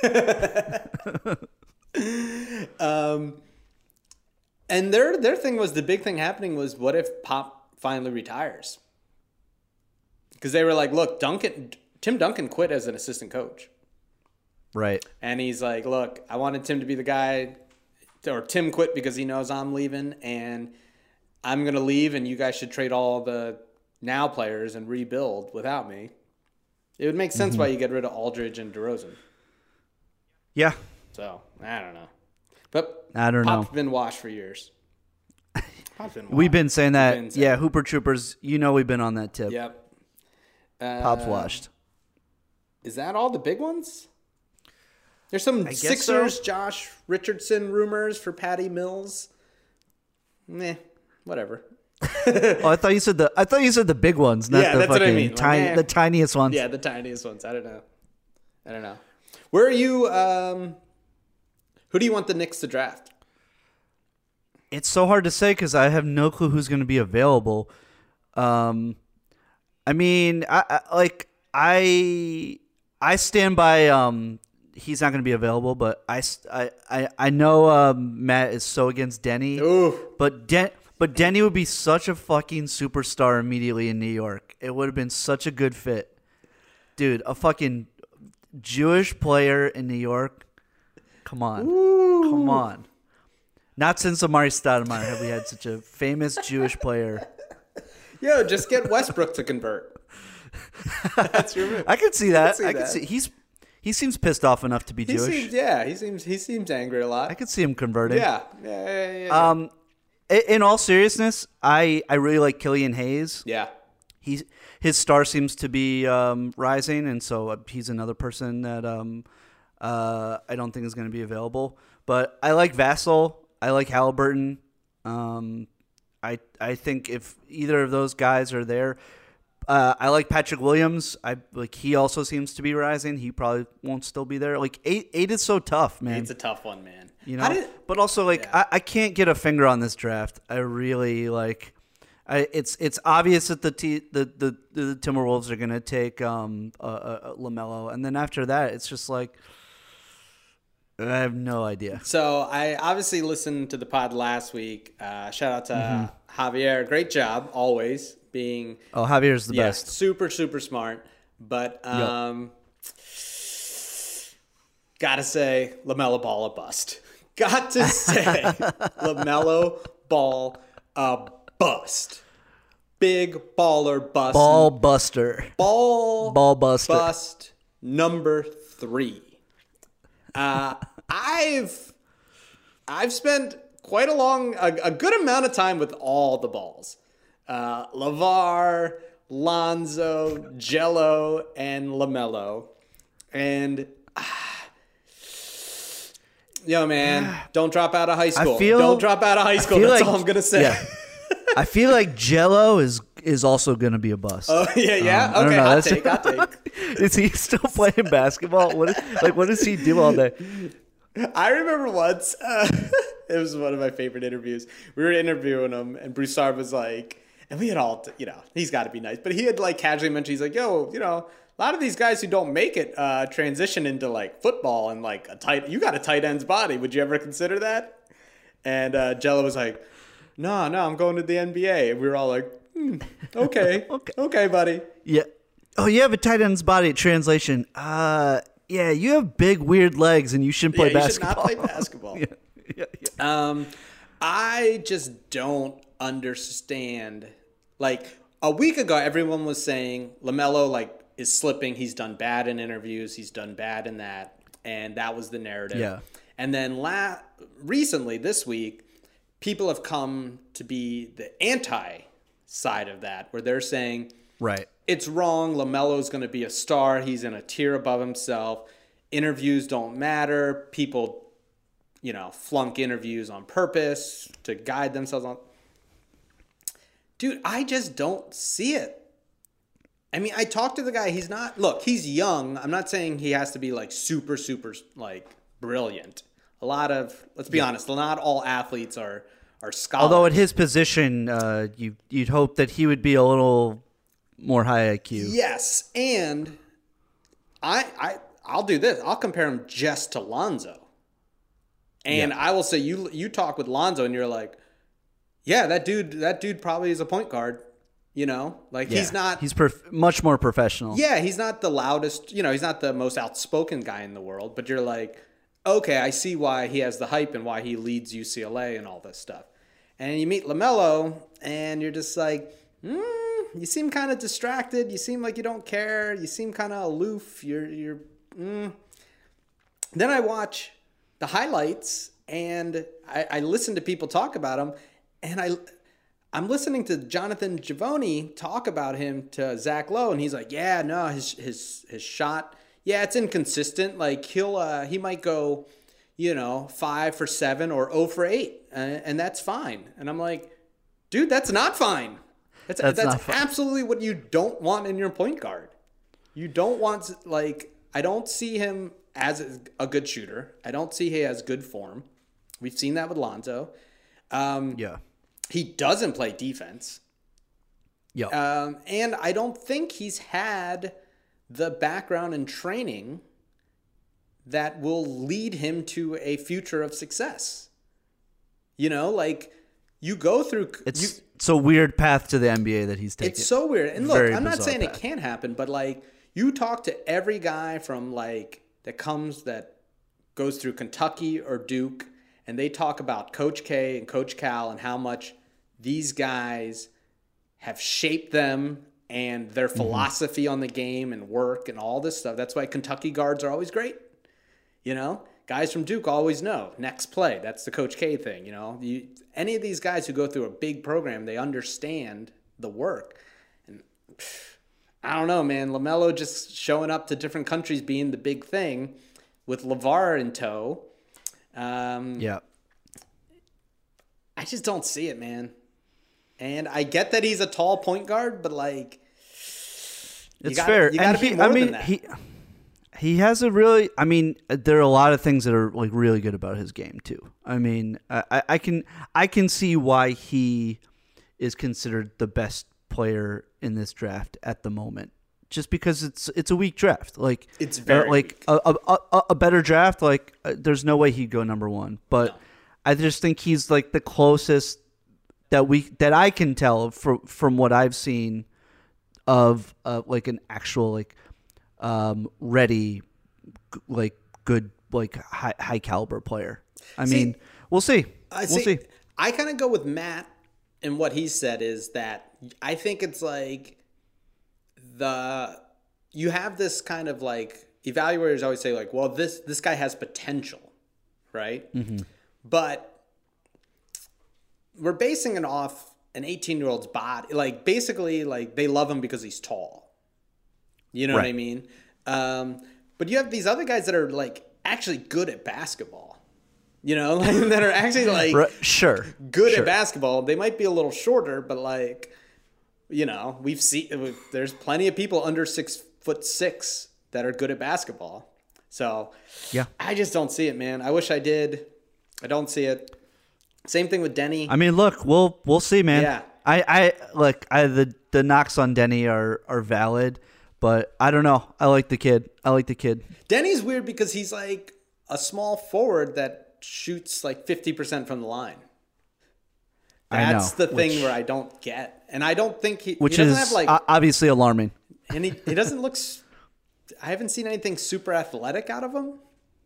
Um, and their their thing was the big thing happening was what if Pop finally retires? Because they were like, look, Duncan, Tim Duncan quit as an assistant coach, Right. and he's like, look, I wanted Tim to be the guy, or Tim quit because he knows I'm leaving, and I'm gonna leave, and you guys should trade all the now players and rebuild without me. It would make sense Mm-hmm. why you get rid of Aldridge and DeRozan. Yeah. So I don't know, but I don't Pop's know. been washed for years. Pop's been We've washed. been saying that. We've been saying- Yeah, Hooper Troopers. You know we've been on that tip. Yep. Uh, Pop's washed. Is that all the big ones? There's some guess Sixers, so. Josh Richardson rumors for Patty Mills. Meh, whatever. Oh, I thought you said the. I thought you said the big ones, not Yeah, the that's what I fucking mean. Like, tiny, eh. the tiniest ones. Yeah, the tiniest ones. I don't know. I don't know. Where are you? Um, who do you want the Knicks to draft? It's so hard to say because I have no clue who's going to be available. Um, I mean, I, I like I I stand by. Um, he's not going to be available, but I s- I I, I know um, Matt is so against Denny. Ooh. But Den but Denny would be such a fucking superstar immediately in New York. It would have been such a good fit, dude. A fucking Jewish player in New York. Come on, come on. Not since Amari Stoudemire have we had such a famous Jewish player. Yo, just get Westbrook to convert. That's your move. I could see that. see I could that. see he's he seems pissed off enough to be He Jewish. seems, yeah, he seems he seems angry a lot. I could see him converting. yeah, yeah, yeah, yeah, yeah. Um, i- in all seriousness, I I really like Killian Hayes. yeah. He's his star seems to be um, rising, and so uh, he's another person that um, uh, I don't think is going to be available. But I like Vassell. I like Halliburton. Um, I I think if either of those guys are there, uh, I like Patrick Williams. I like he also seems to be rising. He probably won't still be there. Like eight eight is so tough, man. It's a tough one, man. You How know, did- but also like Yeah. I, I can't get a finger on this draft. I really like. I, it's it's obvious that the T, the, the the Timberwolves are gonna take um uh, uh, LaMelo, and then after that, it's just like I have no idea. So I obviously listened to the pod last week. Uh, shout out to Mm-hmm. Javier. Great job, always being Oh, Javier's the yeah, best. super super smart. But um, yep. gotta say, LaMelo Ball a bust. Got to say, LaMelo Ball a bust. Big baller bust. Ball buster. Ball Ball buster. Bust number three. Uh, I've I've spent quite a long, a, a good amount of time with all the balls. Uh, LeVar, Lonzo, Jello, and LaMelo. And ah, yo, man, don't drop out of high school. I feel, don't drop out of high school. That's like, all I'm gonna say. Yeah. I feel like Jello is is also going to be a bust. Oh yeah, yeah. Um, okay, hot hot take, hot take. Is he still playing basketball? What is, like what does he do all day? I remember once, uh, it was one of my favorite interviews. We were interviewing him, and Broussard was like, and we had all, you know, he's got to be nice, but he had like casually mentioned, he's like, yo, you know, a lot of these guys who don't make it uh, transition into like football and like a tight, you got a tight end's body. Would you ever consider that? And uh, Jello was like, no, no, I'm going to the N B A. And we were all like, hmm, okay, okay, okay, buddy. Yeah. Oh, you have a tight end's body. Translation. Uh, yeah, you have big, weird legs, and you shouldn't play yeah, basketball. You should not play basketball. yeah, yeah, yeah. Um, I just don't understand. Like a week ago, everyone was saying LaMelo like is slipping. He's done bad in interviews. He's done bad in that, and that was the narrative. Yeah. And then la- recently, this week, people have come to be the anti side of that, where they're saying, right, it's wrong. LaMelo's going to be a star. He's in a tier above himself. Interviews don't matter. People, you know, flunk interviews on purpose to guide themselves on. Dude, I just don't see it. I mean, I talked to the guy. He's not, look, he's young. I'm not saying he has to be like super, super, like brilliant. A lot of, let's be yeah. honest, not all athletes are, are scholars. Although at his position, uh, you, you'd hope that he would be a little more high I Q. Yes, and I, I, I'll do this. I'll compare him just to Lonzo. And yeah. I will say, you you talk with Lonzo and you're like, yeah, that dude, that dude probably is a point guard. You know, like yeah. he's not. He's prof- much more professional. Yeah, he's not the loudest. You know, he's not the most outspoken guy in the world. But you're like, okay, I see why he has the hype and why he leads U C L A and all this stuff. And you meet LaMelo, and you're just like, hmm, you seem kind of distracted. You seem like you don't care. You seem kind of aloof. You're, you're. Mm. Then I watch the highlights, and I, I listen to people talk about him, and I, I'm listening to Jonathan Givony talk about him to Zach Lowe, and he's like, yeah, no, his his his shot, yeah, it's inconsistent. Like he'll uh, he might go, you know, five for seven or zero for eight, and, and that's fine. And I'm like, dude, that's not fine. That's that's, that's absolutely what you don't want in your point guard. You don't want, like, I don't see him as a good shooter. I don't see he has good form. We've seen that with Lonzo. Um, yeah. He doesn't play defense. Yeah. Um, and I don't think he's had the background and training that will lead him to a future of success. You know, like, you go through... It's, you, it's a weird path to the N B A that he's taking. It's so weird. And look, Very I'm not saying path. it can't happen, but, like, you talk to every guy from, like, that comes, that goes through Kentucky or Duke, and they talk about Coach K and Coach Cal and how much these guys have shaped them and their philosophy mm-hmm. on the game and work and all this stuff. That's why Kentucky guards are always great. You know, guys from Duke always know next play. That's the Coach K thing. You know, you, any of these guys who go through a big program, they understand the work. And pff, I don't know, man. LaMelo just showing up to different countries being the big thing with LeVar in tow. Um, yeah. I just don't see it, man. And I get that he's a tall point guard, but like, it's gotta, fair. You gotta and he, be more I mean, than that. he he has a really. I mean, there are a lot of things that are like really good about his game too. I mean, I, I can I can see why he is considered the best player in this draft at the moment. Just because it's it's a weak draft, like it's very uh, like weak. A, a a better draft, like uh, there's no way he'd go number one. But no. I just think he's like the closest that we that I can tell from from what I've seen of uh, like an actual like um, ready g- like good like high, high caliber player. I See, mean, we'll see. I we'll see, see. I kind of go with Matt, and what he said is that I think it's like the you have this kind of like evaluators always say like, well, this this guy has potential, right? Mm-hmm. But we're basing it off an eighteen-year-old's body. Like basically, like they love him because he's tall. You know Right. what I mean? Um, but you have these other guys that are like actually good at basketball. You know, like, that are actually like Right. Sure. good Sure. at basketball. They might be a little shorter, but like, you know, we've seen there's plenty of people under six foot six that are good at basketball. So Yeah. I just don't see it, man. I wish I did. I don't see it. Same thing with Denny. I mean, look, we'll we'll see, man. Yeah. I, I look, I the the knocks on Denny are are valid, but I don't know. I like the kid. I like the kid. Denny's weird because he's like a small forward that shoots like fifty percent from the line. I That's know, the thing which- where I don't get. And I don't think he, Which he doesn't is have like o- obviously alarming. and he, he doesn't look s- I haven't seen anything super athletic out of him.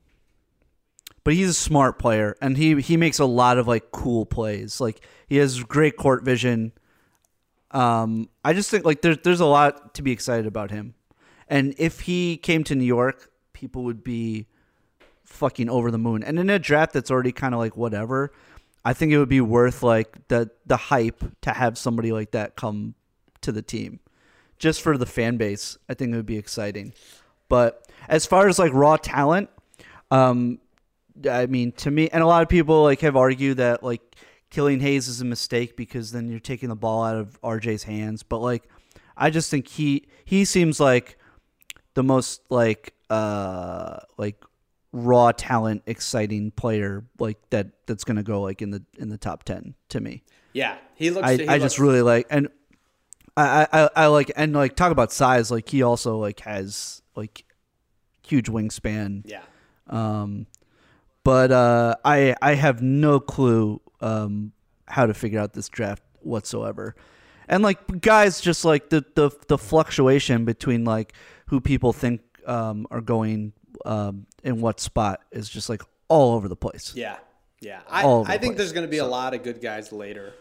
But he's a smart player, and he, he makes a lot of like cool plays. Like he has great court vision. Um, I just think like there's there's a lot to be excited about him, and if he came to New York, people would be fucking over the moon. And in a draft that's already kind of like whatever, I think it would be worth like the the hype to have somebody like that come to the team, just for the fan base. I think it would be exciting. But as far as like raw talent, um. I mean, to me, and a lot of people like have argued that like Killian Hayes is a mistake because then you're taking the ball out of R J's hands. But like, I just think he he seems like the most like uh like raw talent, exciting player like that that's gonna go like in the in the top ten to me. Yeah, he looks. I, he I looks, just really like and I, I I like and like talk about size. Like he also like has like huge wingspan. Yeah. Um. But uh, I I have no clue um, how to figure out this draft whatsoever, and like guys, just like the the, the fluctuation between like who people think um, are going um, in what spot is just like all over the place. Yeah, yeah. I All over I the think place. there's going to be So- a lot of good guys later.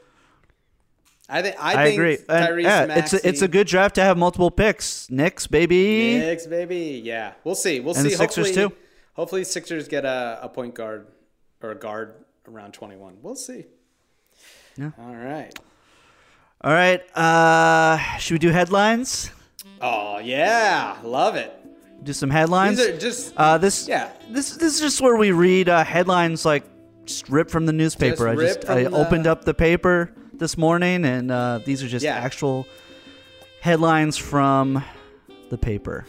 I think I, I, think agree. And, Tyrese yeah, Maxey, it's a, it's a good draft to have multiple picks. Knicks, baby. Knicks, baby. Yeah, we'll see. We'll And see. the Sixers, hopefully, too. Hopefully, Sixers get a, a point guard or a guard around twenty-one. We'll see. Yeah. All right. All right. Uh, should we do headlines? Oh yeah, love it. Do some headlines. These are just Uh, this yeah. This this is just where we read uh, headlines like just ripped from the newspaper. Just I ripped just from I the- opened up the paper this morning, and uh, these are just Yeah. actual headlines from the paper.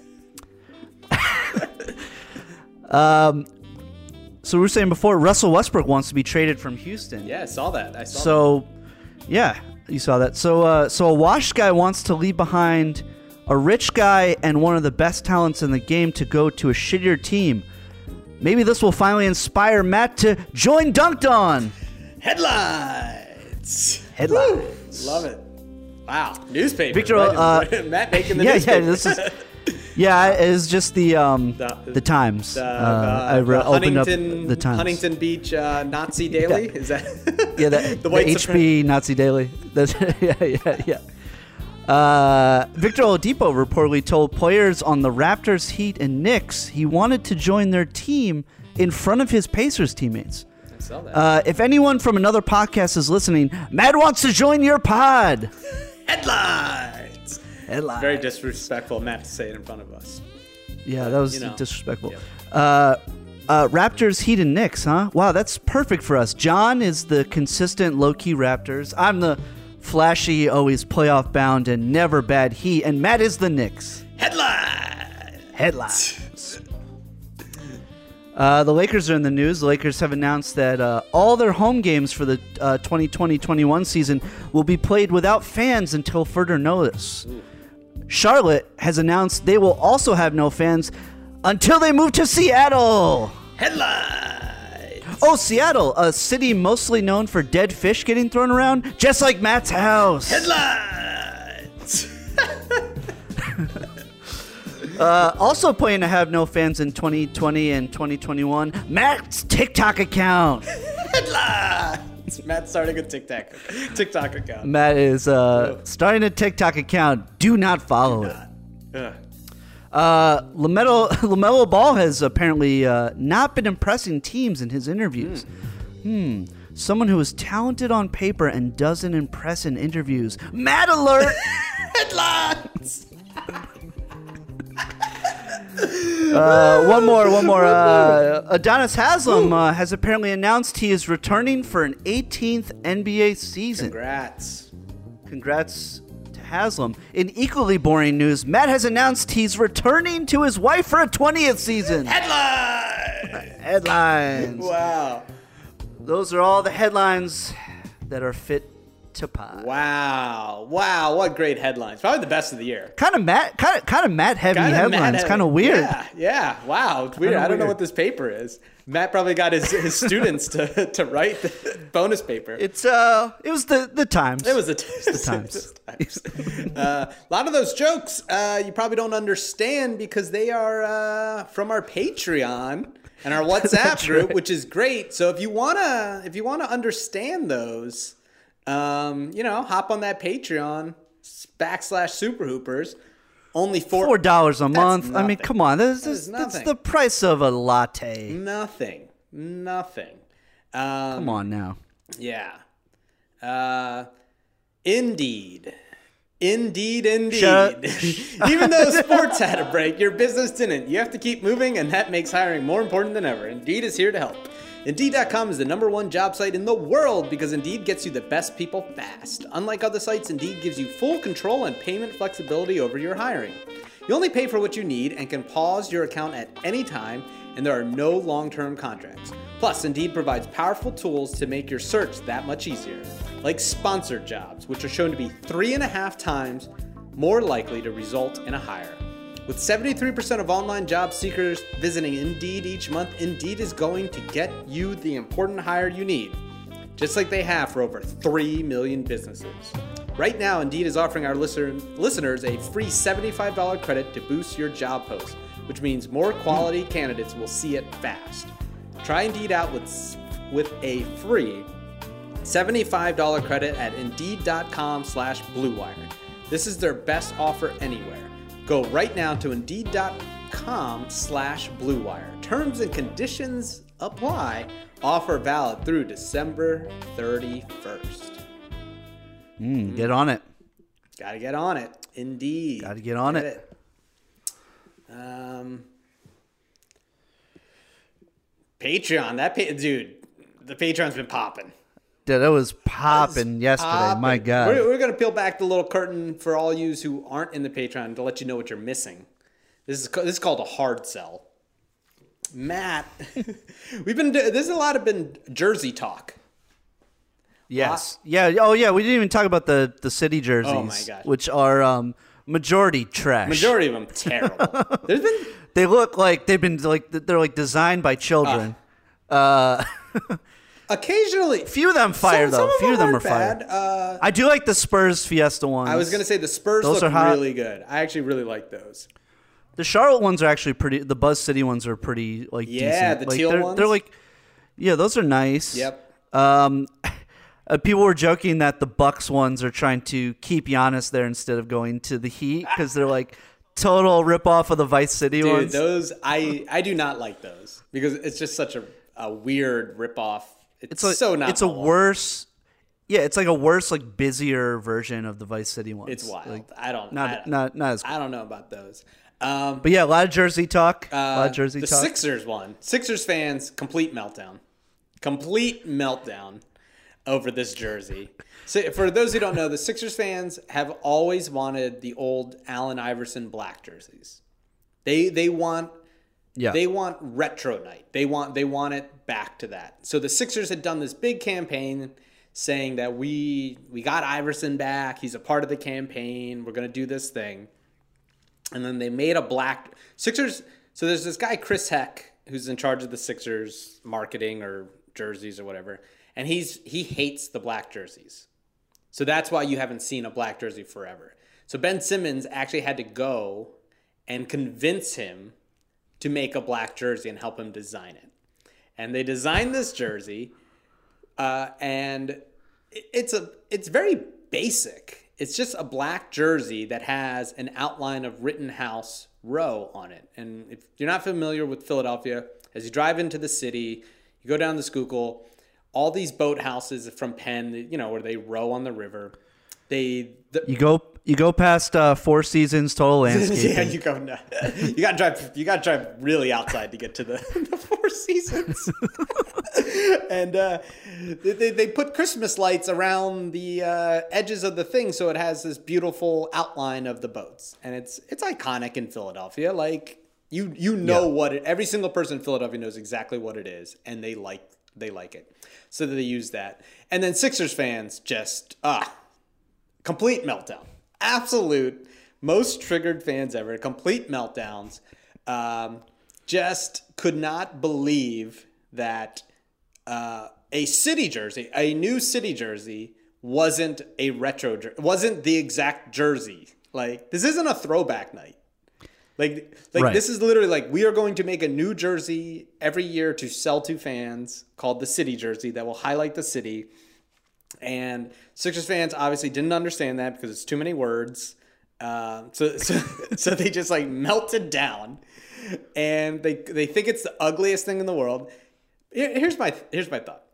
um, so we were saying before, Russell Westbrook wants to be traded from Houston. Yeah, I saw that. I saw that. So, yeah, you saw that. So, uh, so a washed guy wants to leave behind a rich guy and one of the best talents in the game to go to a shittier team. Maybe this will finally inspire Matt to join Dunked On. Headlines. Headlines. Love it. Wow. Newspaper. Victor, Right in- uh, Matt making the yeah, newspaper. yeah, this is. Yeah, it's just the um The- the, Times. The, uh, the, I re- the opened up Huntington, the Times. Huntington Beach uh, Nazi Daily. Is that? Yeah, the, the the, white H P Nazi Daily. That's, yeah, yeah, yeah. Uh, Victor Oladipo reportedly told players on the Raptors, Heat, and Knicks he wanted to join their team in front of his Pacers teammates. I saw that. Uh, if anyone from another podcast is listening, Matt wants to join your pod. Headlines. Headlines. Very disrespectful, Matt, to say it in front of us. Yeah, that was You know. disrespectful. Yeah. Uh, uh, Raptors, Heat, and Knicks, huh? Wow, that's perfect for us. John is the consistent low-key Raptors. I'm the flashy, always playoff-bound, and never bad Heat. And Matt is the Knicks. Headlines. Headlines. Uh, the Lakers are in the news. The Lakers have announced that uh, all their home games for the uh, twenty twenty twenty-one season will be played without fans until further notice. Charlotte has announced they will also have no fans until they move to Seattle. Headlines. Oh, Seattle, a city mostly known for dead fish getting thrown around, just like Matt's house. Headlines. uh, also planning to have no fans in twenty twenty and twenty twenty-one, Matt's TikTok account. Headlines. Matt's starting a TikTok TikTok account. Matt is uh, starting a TikTok account. Do not follow Do it. not. Ugh. Uh, LaMelo, LaMelo Ball has apparently uh, not been impressing teams in his interviews. Hmm. Someone who is talented on paper and doesn't impress in interviews. Mad alert! Headlines. uh, one more, one more. Uh, Adonis Haslam uh, has apparently announced he is returning for an eighteenth N B A season. Congrats. Congrats to Haslam. In equally boring news, Matt has announced he's returning to his wife for a twentieth season. Headlines. Headlines. Wow. Those are all the headlines that are fit to pod. Wow. Wow. What great headlines. Probably the best of the year. Kind of Matt, kind of, kind of Matt heavy Kinda headlines. Matt- Kind of weird. Yeah. Yeah. Wow. It's weird. Kinda I don't know weird. what this paper is. Matt probably got his, his students to, to write the bonus paper. It's uh, it was the the times. It was the, t- the times. it was the times. uh, a lot of those jokes uh, you probably don't understand because they are uh, from our Patreon and our WhatsApp group, right. which is great. So if you wanna if you wanna understand those, um, you know, hop on that Patreon backslash Super Hoopers. Only four Four dollars a month. I mean, nothing. come on. This That is is that's nothing. the price of a latte. Nothing. Nothing. Um, Come on now. Yeah. Uh, indeed. Indeed, indeed. Shut Even though sports had a break, your business didn't. You have to keep moving, and that makes hiring more important than ever. Indeed is here to help. Indeed dot com is the number one job site in the world because Indeed gets you the best people fast. Unlike other sites, Indeed gives you full control and payment flexibility over your hiring. You only pay for what you need and can pause your account at any time, and there are no long-term contracts. Plus, Indeed provides powerful tools to make your search that much easier, like sponsored jobs, which are shown to be three and a half times more likely to result in a hire. With seventy-three percent of online job seekers visiting Indeed each month, Indeed is going to get you the important hire you need, just like they have for over three million businesses. Right now, Indeed is offering our listener, listeners a free seventy-five dollars credit to boost your job post, which means more quality candidates will see it fast. Try Indeed out with, with a free seventy-five dollars credit at Indeed.com slash Blue Wire. This is their best offer anywhere. Go right now to Indeed.com slash Blue Wire. Terms and conditions apply. Offer valid through December thirty-first. Mm, get on it. Gotta get on it. Indeed. Gotta get on Get it. it. Um, Patreon. That pa- dude, the Patreon's been popping. Dude, that was popping yesterday. Popping. My God. We're, we're gonna peel back the little curtain for all yous who aren't in the Patreon to let you know what you're missing. This is ca- this is called a hard sell. Matt, we've been do- there's a lot of been Jersey talk. Yes. Yeah. Oh, yeah. We didn't even talk about the, the city jerseys, Oh, my gosh. which are um, majority trash. Majority of them terrible. There's been They look like they've been like they're like designed by children. Uh, occasionally few of them fire some, though. some of few of them are aren't fire. bad. Uh, I do like the Spurs Fiesta ones. I was gonna say the Spurs Those look are hot. really good. I actually really like those. The Charlotte ones are actually pretty. The Buzz City ones are pretty like Yeah, decent. the like, teal they're, ones? They're like, yeah, those are nice. Yep. Um, uh, people were joking that the Bucks ones are trying to keep Giannis there instead of going to the Heat because they're like total rip off of the Vice City Dude, ones. those I I do not like those because it's just such a, a weird rip off. It's, It's like, so not. It's a ball. worse. Yeah, it's like a worse, like busier version of the Vice City ones. It's wild. Like, I don't. not I don't, not not as. I don't know about those. Um, But yeah, a lot of Jersey talk. uh, a lot of Jersey the talk. Sixers one. Sixers fans complete meltdown. Complete meltdown over this jersey. So for those who don't know, the Sixers fans have always wanted the old Allen Iverson black jerseys. They they want Yeah. they want retro night. They want they want it back to that. So the Sixers had done this big campaign saying that we we got Iverson back. He's a part of the campaign. We're gonna do this thing. And then they made a black Sixers. So there's this guy Chris Heck who's in charge of the Sixers marketing or jerseys or whatever. And he's he hates the black jerseys. So that's why you haven't seen a black jersey forever. So Ben Simmons actually had to go and convince him to make a black jersey and help him design it. And they designed this jersey, uh, and it's a it's very basic. It's just a black jersey that has an outline of Rittenhouse Row on it. And if you're not familiar with Philadelphia, as you drive into the city, you go down the Schuylkill, all these boathouses from Penn, you know, where they row on the river. They the, you go you go past uh, Four Seasons Total Landscaping. yeah, you go. No, you got to drive. You got to drive really outside to get to the, the Four Seasons. and uh, they they put Christmas lights around the uh, edges of the thing, so it has this beautiful outline of the boats, and it's it's iconic in Philadelphia. Like you you know yeah. what it. Every single person in Philadelphia knows exactly what it is, and they like they like it, so they use that. And then Sixers fans just ah. complete meltdown. Absolute most triggered fans ever. Complete meltdowns. Um, just could not believe that uh, a city jersey, a new city jersey, wasn't a retro jersey, wasn't the exact jersey. Like, this isn't a throwback night. Like, like right. This is literally like, we are going to make a new jersey every year to sell to fans called the city jersey that will highlight the city. And Sixers fans obviously didn't understand that because it's too many words. Uh, so, so, so they just like melted down, and they they think it's the ugliest thing in the world. Here's my here's my thought.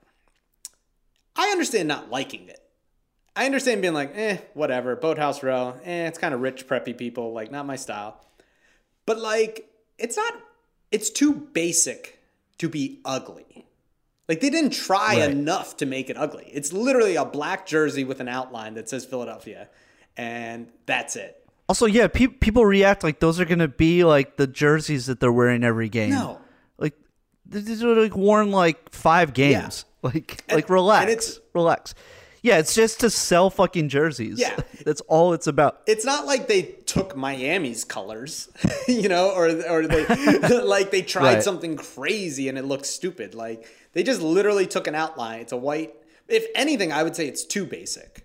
I understand not liking it. I understand being like, eh, whatever. Boathouse Row, eh, it's kind of rich, preppy people, like not my style. But like, it's not. It's too basic to be ugly. Like, they didn't try right. enough to make it ugly. It's literally a black jersey with an outline that says Philadelphia, and that's it. Also, yeah, pe- people react like those are going to be, like, the jerseys that they're wearing every game. No. Like, these are, like, worn, like, five games. Yeah. Like, and, like relax. And it's, relax. Yeah, it's just to sell fucking jerseys. Yeah. That's all it's about. It's not like they took Miami's colors, you know, or or they like they tried right. something crazy and it looked stupid. Like, they just literally took an outline. It's a white. If anything, I would say it's too basic.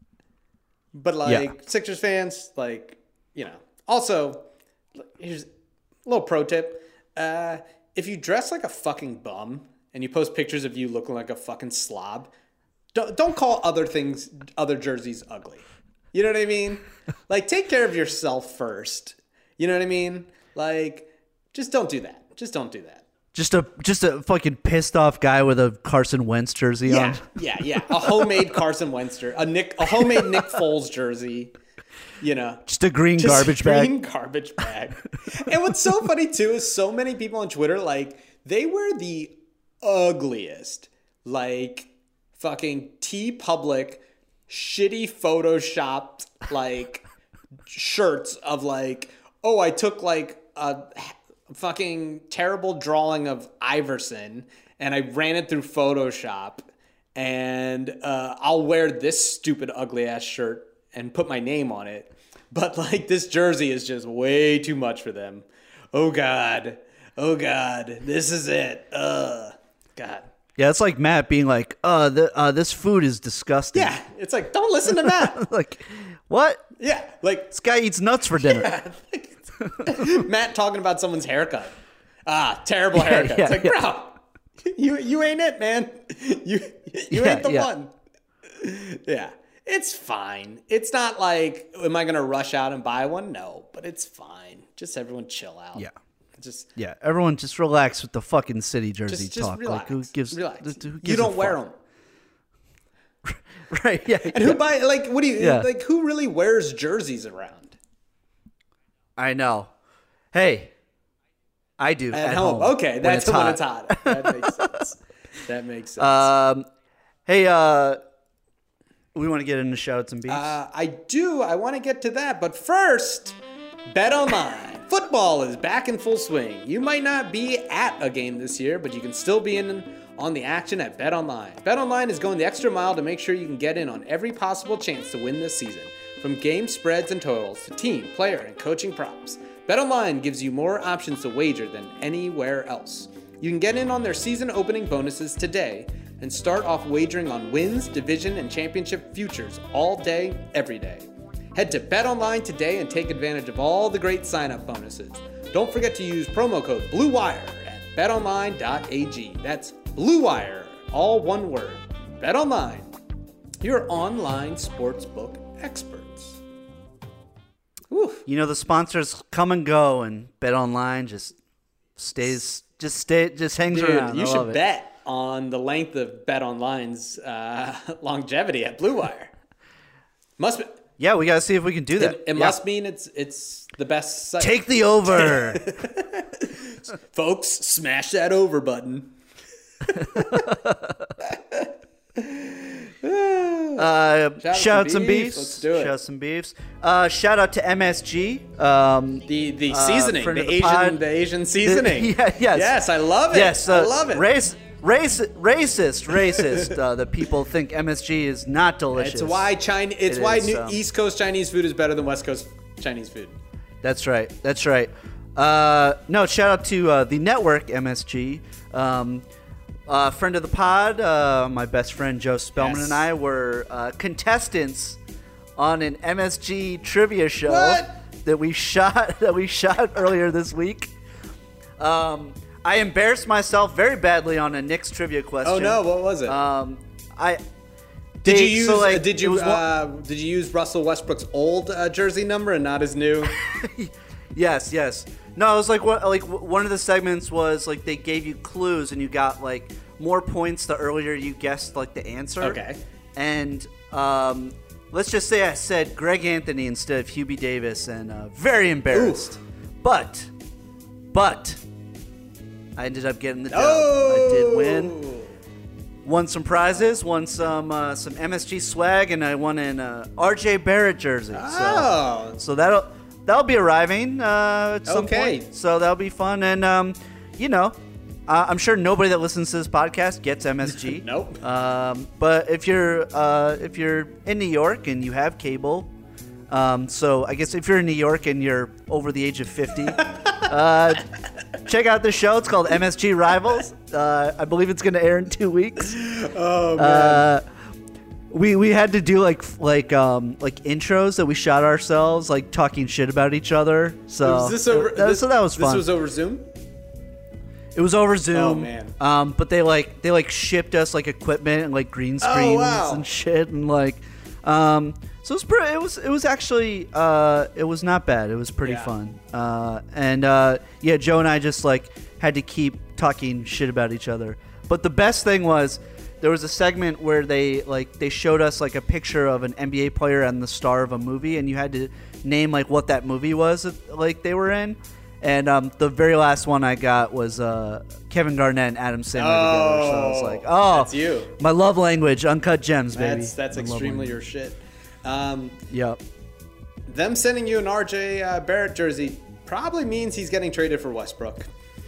But like yeah. Sixers fans, like, you know. Also, here's a little pro tip. Uh, if you dress like a fucking bum and you post pictures of you looking like a fucking slob, Don't don't call other things, other jerseys ugly. You know what I mean? Like, take care of yourself first. You know what I mean? Like, just don't do that. Just don't do that. Just a just a fucking pissed off guy with a Carson Wentz jersey yeah, on. Yeah, yeah, A homemade Carson Wentz jersey, a Nick, a homemade Nick Foles jersey. You know, just a green just garbage a green bag. garbage bag. And what's so funny too is so many people on Twitter, like, they wear the ugliest, like, fucking T-Public shitty photoshopped like shirts of like, oh, I took like a fucking terrible drawing of Iverson and I ran it through Photoshop, and uh, I'll wear this stupid ugly ass shirt and put my name on it. But like, this jersey is just way too much for them. Oh God. Oh God. This is it. Ugh. God. Yeah, it's like Matt being like, uh, the, uh, this food is disgusting. Yeah, it's like, don't listen to Matt. Like, what? Yeah, like, this guy eats nuts for dinner. Yeah, like, Matt talking about someone's haircut. Ah, terrible haircut. Yeah, it's like, yeah. bro, you you ain't it, man. You you Yeah, ain't the yeah. one. Yeah, it's fine. It's not like, am I going to rush out and buy one? No, but it's fine. Just everyone chill out. Yeah. Just Yeah, everyone just relax with the fucking city jersey just, just talk. relax. Like, who gives? relax. Who gives You don't a wear fuck? them. Right? Yeah. And who buy, like, what do you, Yeah. like, who really wears jerseys around? I know. Hey, I do At, at, home. home. Okay, when that's it's when hot. it's hot. That makes sense. That makes sense. Um, hey, uh, we want to get into shoutouts and beats. Uh, I do. I want to get to that. But first, BetOnline. Football is back in full swing. You might not be at a game this year, but you can still be in on the action at BetOnline. BetOnline is going the extra mile to make sure you can get in on every possible chance to win this season. From game spreads and totals to team, player, and coaching props, BetOnline gives you more options to wager than anywhere else. You can get in on their season opening bonuses today and start off wagering on wins, division, and championship futures all day, every day. Head to BetOnline today and take advantage of all the great sign-up bonuses. Don't forget to use promo code BlueWire at bet online dot a g. That's BlueWire, all one word. BetOnline, your online sportsbook experts. Oof. You know, the sponsors come and go, and BetOnline just stays, just stay, just hangs Dude, around. you I should love it. bet on the length of BetOnline's uh, longevity at Blue Wire. Must be. Yeah, we gotta see if we can do that. It, it Yeah. must mean it's it's the best site. Take the over. Folks, smash that over button. Uh, shout, some out some beefs. beefs. Let's do it. Shout out some beefs. Uh, shout out to M S G. Um, The the uh, seasoning, friend the of the Asian pod. the Asian seasoning. yeah, yes. Yes, I love it. Yes, I uh, love it. Race, race, racist, racist. uh, that people think M S G is not delicious. It's why China. It's It why is, New, um, East Coast Chinese food is better than West Coast Chinese food. That's right. That's right. Uh, no, shout out to uh, the network M S G. Um, uh, friend of the pod, uh, my best friend Joe Spellman Yes. and I were uh, contestants on an M S G trivia show What? that we shot that we shot earlier this week. Um, I embarrassed myself very badly on a Knicks trivia question. Oh no, what was it? Um, I did they- you use so, like, uh, did it you was one- uh, did you use Russell Westbrook's old uh, jersey number and not his new? Yes, yes. No, it was like what, like w- one of the segments was like they gave you clues and you got like more points the earlier you guessed like the answer. Okay. And um, let's just say I said Greg Anthony instead of Hubie Davis, and uh, very embarrassed. But, but I ended up getting the dub. Oh! I did win. Won some prizes, won some uh, some M S G swag, and I won an uh, R J Barrett jersey. Oh. So, so that'll that'll be arriving uh, at some Okay. point. So that'll be fun, and um, you know, uh, I'm sure nobody that listens to this podcast gets M S G. Nope. Um, but if you're uh, if you're in New York and you have cable, um, so I guess if you're in New York and you're over the age of fifty, uh, check out the show. It's called M S G Rivals. Uh, I believe it's going to air in two weeks. Oh man. Uh, we we had to do like f- like um like intros that we shot ourselves, like talking shit about each other. So was this over? that, this, so that was fun. This was over Zoom. It was over Zoom. Oh, man. Um, but they like they like shipped us like equipment and like green Oh, screens wow. and shit and like, um, so it was pretty. It was it was actually uh it was not bad. It was pretty Yeah. fun. Uh, and uh, yeah, Joe and I just like had to keep talking shit about each other. But the best thing was there was a segment where they like they showed us like a picture of an N B A player and the star of a movie, and you had to name like what that movie was that, like they were in. And um, the very last one I got was uh, Kevin Garnett and Adam Sandler together. So I was like, oh, that's you. My love language, uncut gems, baby. That's that's My love extremely language. your shit. Um, Yep. them sending you an R J uh, Barrett jersey probably means he's getting traded for Westbrook.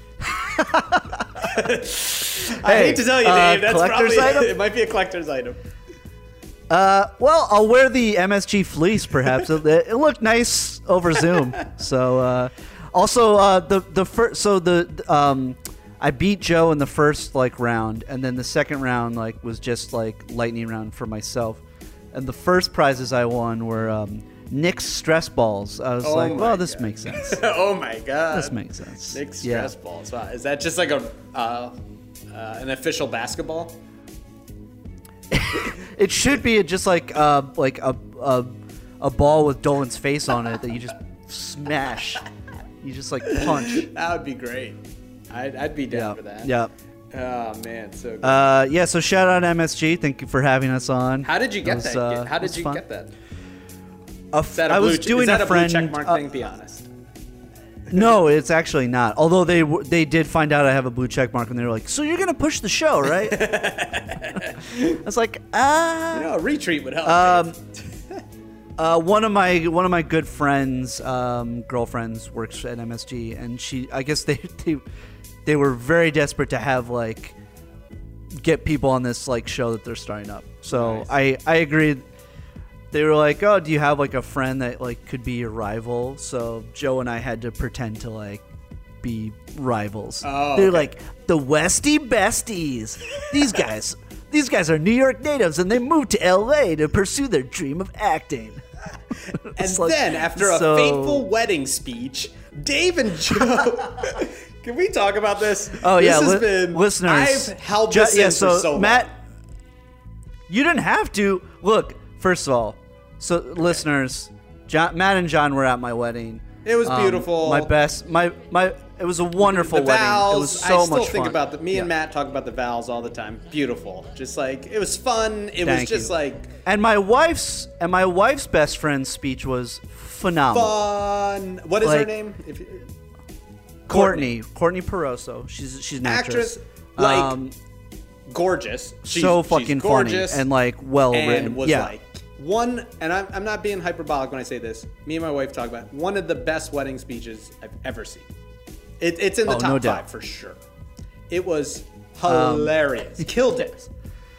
I Hey, hate to tell you, uh, Dave. That's collector's probably item? it. Might be a collector's item. Uh, well, I'll wear the M S G fleece, perhaps. it, it looked nice over Zoom. So, uh, also, uh, the the first, so the um, I beat Joe in the first like round, and then the second round like was just like lightning round for myself. And the first prizes I won were um, Knicks stress balls. I was Oh like, my well, this God. makes sense. Oh my god, This makes sense. Nick Yeah. stress balls. Wow. Is that just like a uh, uh, an official basketball? It should be just like uh, like a, a a ball with Dolan's face on it that you just smash. You just like punch. That would be great. I'd, I'd be down Yeah. for that. Yeah. Oh man, so good. Uh, yeah. So shout out M S G. Thank you for having us on. How did you get was, that? uh, How it was did you fun. get that? A Is that a I blue was ch- doing is that a a friend. blue check mark uh, thing? Be honest. No, it's actually not. Although they w- they did find out I have a blue check mark, and they were like, "So you're gonna push the show, right?" I was like, "Ah." You know, a retreat would help. Um, Dave. Uh, one of my one of my good friends, um, girlfriends, works at M S G, and she, I guess they, they they were very desperate to have like get people on this like show that they're starting up. So Nice. I I agreed. They were like, "Oh, do you have like a friend that like could be your rival?" So Joe and I had to pretend to like be rivals. Oh, They're okay. like the Westy Besties. These guys, these guys are New York natives, and they moved to L A to pursue their dream of acting. And It's like- then, after a so- fateful wedding speech, Dave and Joe. Can we talk about this? Oh this yeah, has li- been, listeners. I've held ju- this yeah, in so, for so Matt, long. you didn't have to. Look, first of all, so listeners, John, Matt and John were at my wedding. It was Um, beautiful. my best, my my. It was a wonderful the wedding. vows, It was so I still much think fun. about the me and Yeah. Matt talk about the vows all the time. Beautiful, just like it was fun. It was Thank just you. like And my wife's and my wife's best friend's speech was phenomenal. fun. What is her Like, name? If you, Courtney, Courtney Peroso. She's she's an actress. actress, like Um, gorgeous. She's, so she's fucking gorgeous funny and like well and written. was yeah. like one. And I'm, I'm not being hyperbolic when I say this. Me and my wife talk about one of the best wedding speeches I've ever seen. It, it's in the Oh, top no five doubt. for sure. It was hilarious. Killed it.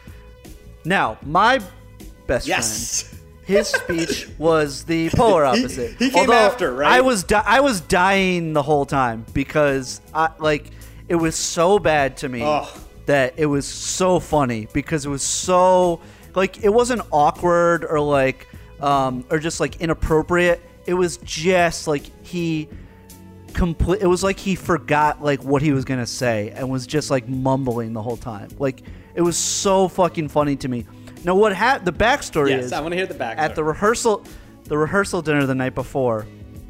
Now, my best Yes. friend, his speech was the polar opposite. he came Although after, right? I was di- I was dying the whole time because I like it was so bad to me Ugh. that it was so funny because it was so like it wasn't awkward or like um or just like inappropriate. It was just like he complete. It was like he forgot like what he was gonna say and was just like mumbling the whole time. Like it was so fucking funny to me. Now what happened? The backstory Yes, is I want to hear the backstory. at the rehearsal, the rehearsal dinner the night before.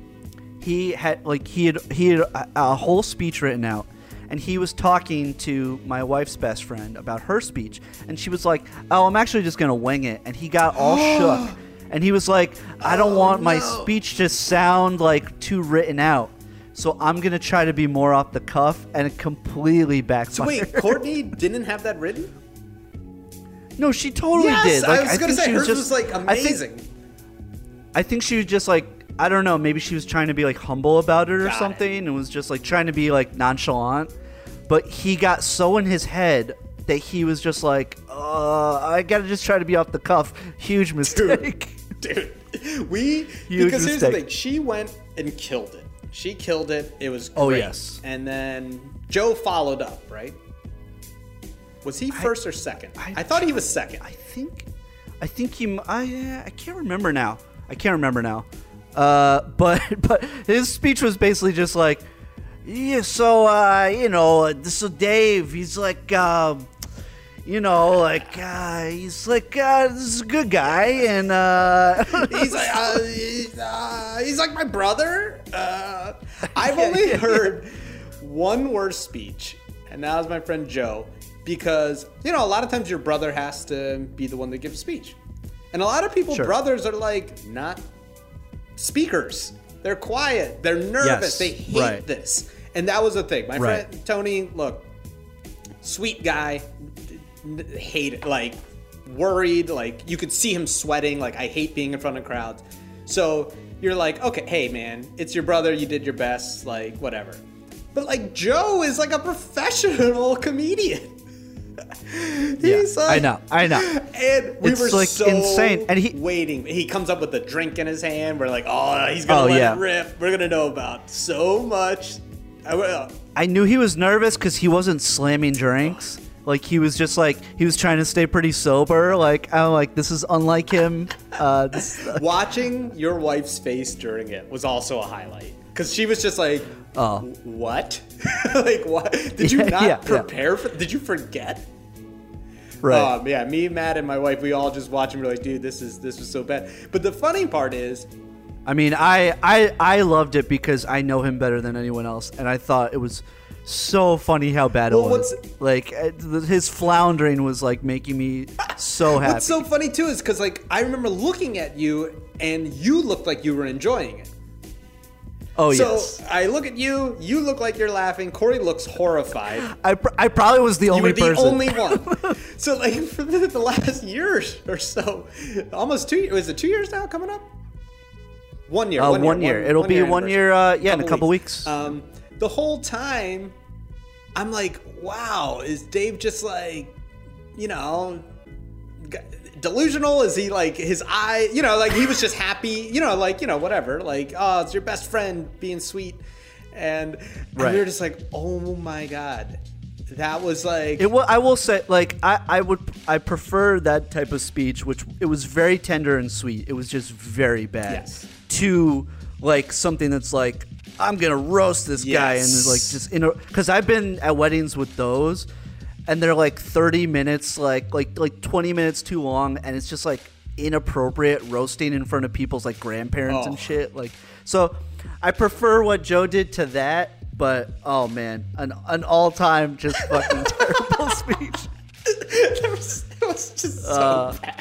He had like he had he had a, a whole speech written out, and he was talking to my wife's best friend about her speech, and she was like, "Oh, I'm actually just gonna wing it," and he got all shook, and he was like, "I don't Oh, want my no. speech to sound like too written out." So I'm gonna try to be more off the cuff, and it completely backfired. So wait, Courtney didn't have that written? No, she totally Yes, did. Like, I was gonna think say she hers just, was like I think- amazing. I think she was just like, I don't know, maybe she was trying to be like humble about it or Got it. something and was just like trying to be like nonchalant. But he got so in his head that he was just like, uh, I gotta just try to be off the cuff. Huge mistake. Dude, we Huge because here's the mistake. thing, she went and killed it. She killed it. It was great. Oh, yes. And then Joe followed up, right? Was he first or second? I, I- thought he was second. I think, I think he, m- I, I can't remember now. I can't remember now. Uh, but, but his speech was basically just like, yeah, so, uh, you know, so Dave, he's like, um, you know, like, uh, he's like, uh, this is a good guy, and, uh, he's like, uh, he's, uh, he's like my brother. Uh, I've only heard one worse speech, and that was my friend Joe, because you know a lot of times your brother has to be the one that gives a speech, and a lot of people, Sure. brothers are like not speakers. They're quiet. They're nervous. Yes, they hate right. this, and that was the thing. My Right. friend Tony, look, sweet guy, n- hate it, like worried, like you could see him sweating, like I hate being in front of crowds. So you're like, okay, hey man, it's your brother, you did your best, like whatever. But like Joe is like a professional comedian. He's Yeah, like, I know, I know. And we It's, were like, so insane. And he- waiting. He comes up with a drink in his hand. We're like, oh, he's gonna Oh, let yeah. it rip. We're gonna know about so much. I will. I knew he was nervous because he wasn't slamming drinks. Like he was just like he was trying to stay pretty sober. Like I'm like this is unlike him. Uh, this, Watching your wife's face during it was also a highlight because she was just like, Oh. what? Like what? Did you Yeah, not yeah, yeah. prepare for? Did you forget? right. Um, yeah, me, Matt, and my wife, we all just watch and we're like, dude, this is this was so bad. But the funny part is, I mean, I, I I loved it because I know him better than anyone else, and I thought it was so funny how bad Well, it was. what's- Like uh, th- his floundering was like making me so happy. what's so funny too is because like I remember looking at you and you looked like you were enjoying it. oh so yes, I look at you, you look like you're laughing. Corey looks horrified. I, pr- I probably was the You only were the person. only one. So like for the, the last year or so, almost two. Was it two years now coming up? One year. Uh, one, one year. year. It'll be one anniversary. year, uh, yeah, in a couple weeks. Um, the whole time, I'm like, wow, is Dave just like, you know, g- delusional? Is he like his eye? You know, like he was just happy. You know, like you know, whatever. Like, oh, it's your best friend being sweet. and, and Right. we were just like, oh my god, that was like It will. I will say, like, I, I would, I prefer that type of speech, which it was very tender and sweet. It was just very bad. Yes. To like something that's like, I'm gonna roast this guy, and Yes. like just in a, because I've been at weddings with those, and they're like thirty minutes, like like like twenty minutes too long, and it's just like inappropriate roasting in front of people's like grandparents Oh. and shit. Like, so I prefer what Joe did to that. But oh man, an an all time just fucking terrible speech. it, was, it was just so Uh, bad.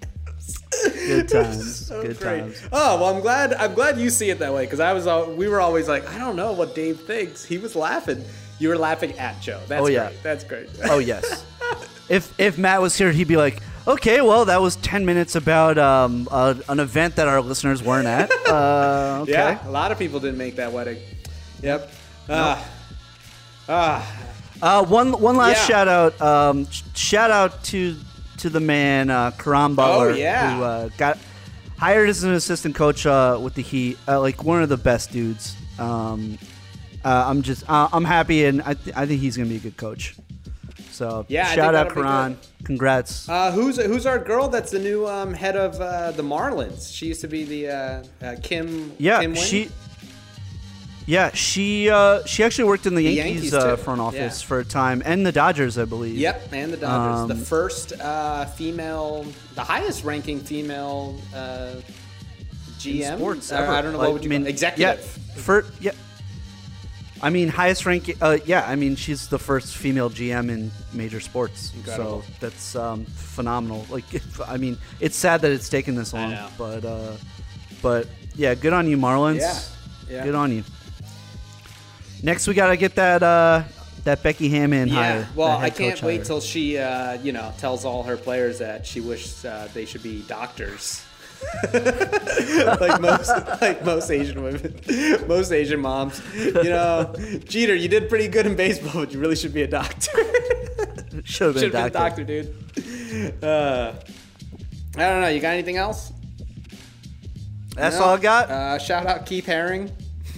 Good times, So good great. times. Oh well, I'm glad. I'm glad you see it that way because I was. All, we were always like, I don't know what Dave thinks. He was laughing. You were laughing at Joe. That's Oh, yeah. great. That's great. Oh yes. If if Matt was here, he'd be like, okay, well that was ten minutes about um uh, an event that our listeners weren't at. Uh, okay. Yeah, a lot of people didn't make that wedding. Yep. Ah. Ah. Uh, one one last Yeah. shout out. Um, sh- shout out to to the man uh, Karan Butler, Oh, yeah. who uh, got hired as an assistant coach uh, with the Heat. Uh, like one of the best dudes. Um, uh, I'm just uh, I'm happy, and I th- I think he's gonna be a good coach. So Yeah, I think shout out that'll be Karan. good. Congrats. Uh, who's who's our girl? That's the new um, head of uh, the Marlins. She used to be the uh, uh, Kim. yeah, Kim Wing? she. Yeah, she uh, she actually worked in the The Yankees, Yankees, uh, too. front office Yeah. for a time, and the Dodgers, I believe. Yep, and the Dodgers. Um, the first uh, female, the highest ranking female uh, G M. in sports Or ever. I don't know Like, what would you I mean, call it. Executive. Yeah, for, yeah. I mean, highest rank. Uh, yeah, I mean, she's the first female G M in major sports. Incredible. So that's um, phenomenal. Like, if, I mean, it's sad that it's taken this long, know. but uh, but yeah, good on you, Marlins. Yeah, yeah. Good on you. Next, we gotta get that uh, that Becky Hammond Yeah, hire. well, that head I can't coach wait hire. till she, uh, you know, tells all her players that she wishes uh, they should be doctors. like most, like most Asian women, most Asian moms. You know, Jeter, you did pretty good in baseball, but you really should be a doctor. Should have been, Should have been a doctor, dude. Uh, I don't know. You got anything else? That's No? all I got. Uh, shout out Keith Haring.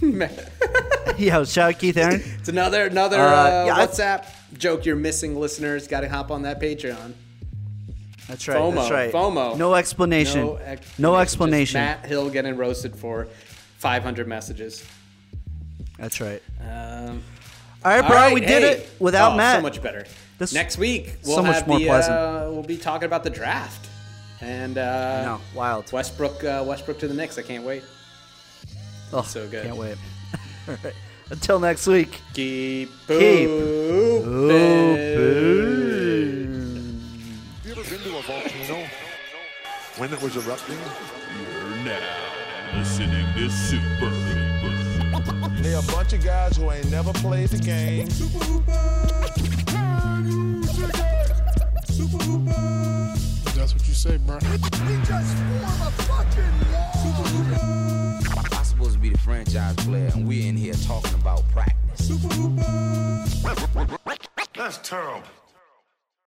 Yeah, shout out Keith Aaron. It's another another Uh, uh, yeah, I- WhatsApp joke. You're missing listeners. Got to hop on that Patreon. That's right. FOMO. That's right. FOMO. No explanation. No No explanation. explanation. Just Matt Hill getting roasted for five hundred messages. That's right. Um, All right, all bro. right, we did hey. it without Oh, Matt. So much better. This- Next week we'll so much have more the, pleasant. Uh, we'll be talking about the draft and uh, No, wild. Westbrook. Uh, Westbrook to the Knicks. I can't wait. Oh, so good. Can't wait. All right. Until next week. Keep Keep hooping. You ever been to a volcano when it was erupting? You're now listening to Super Hooper. They a bunch of guys who ain't never played the game. Super Hooper. Can you dig it? Super Hooper. That's what you say, bro. We just formed a fucking wall. Super Hooper. I'm supposed to be the franchise player, and we're in here talking about practice. Super Hooper. That's terrible.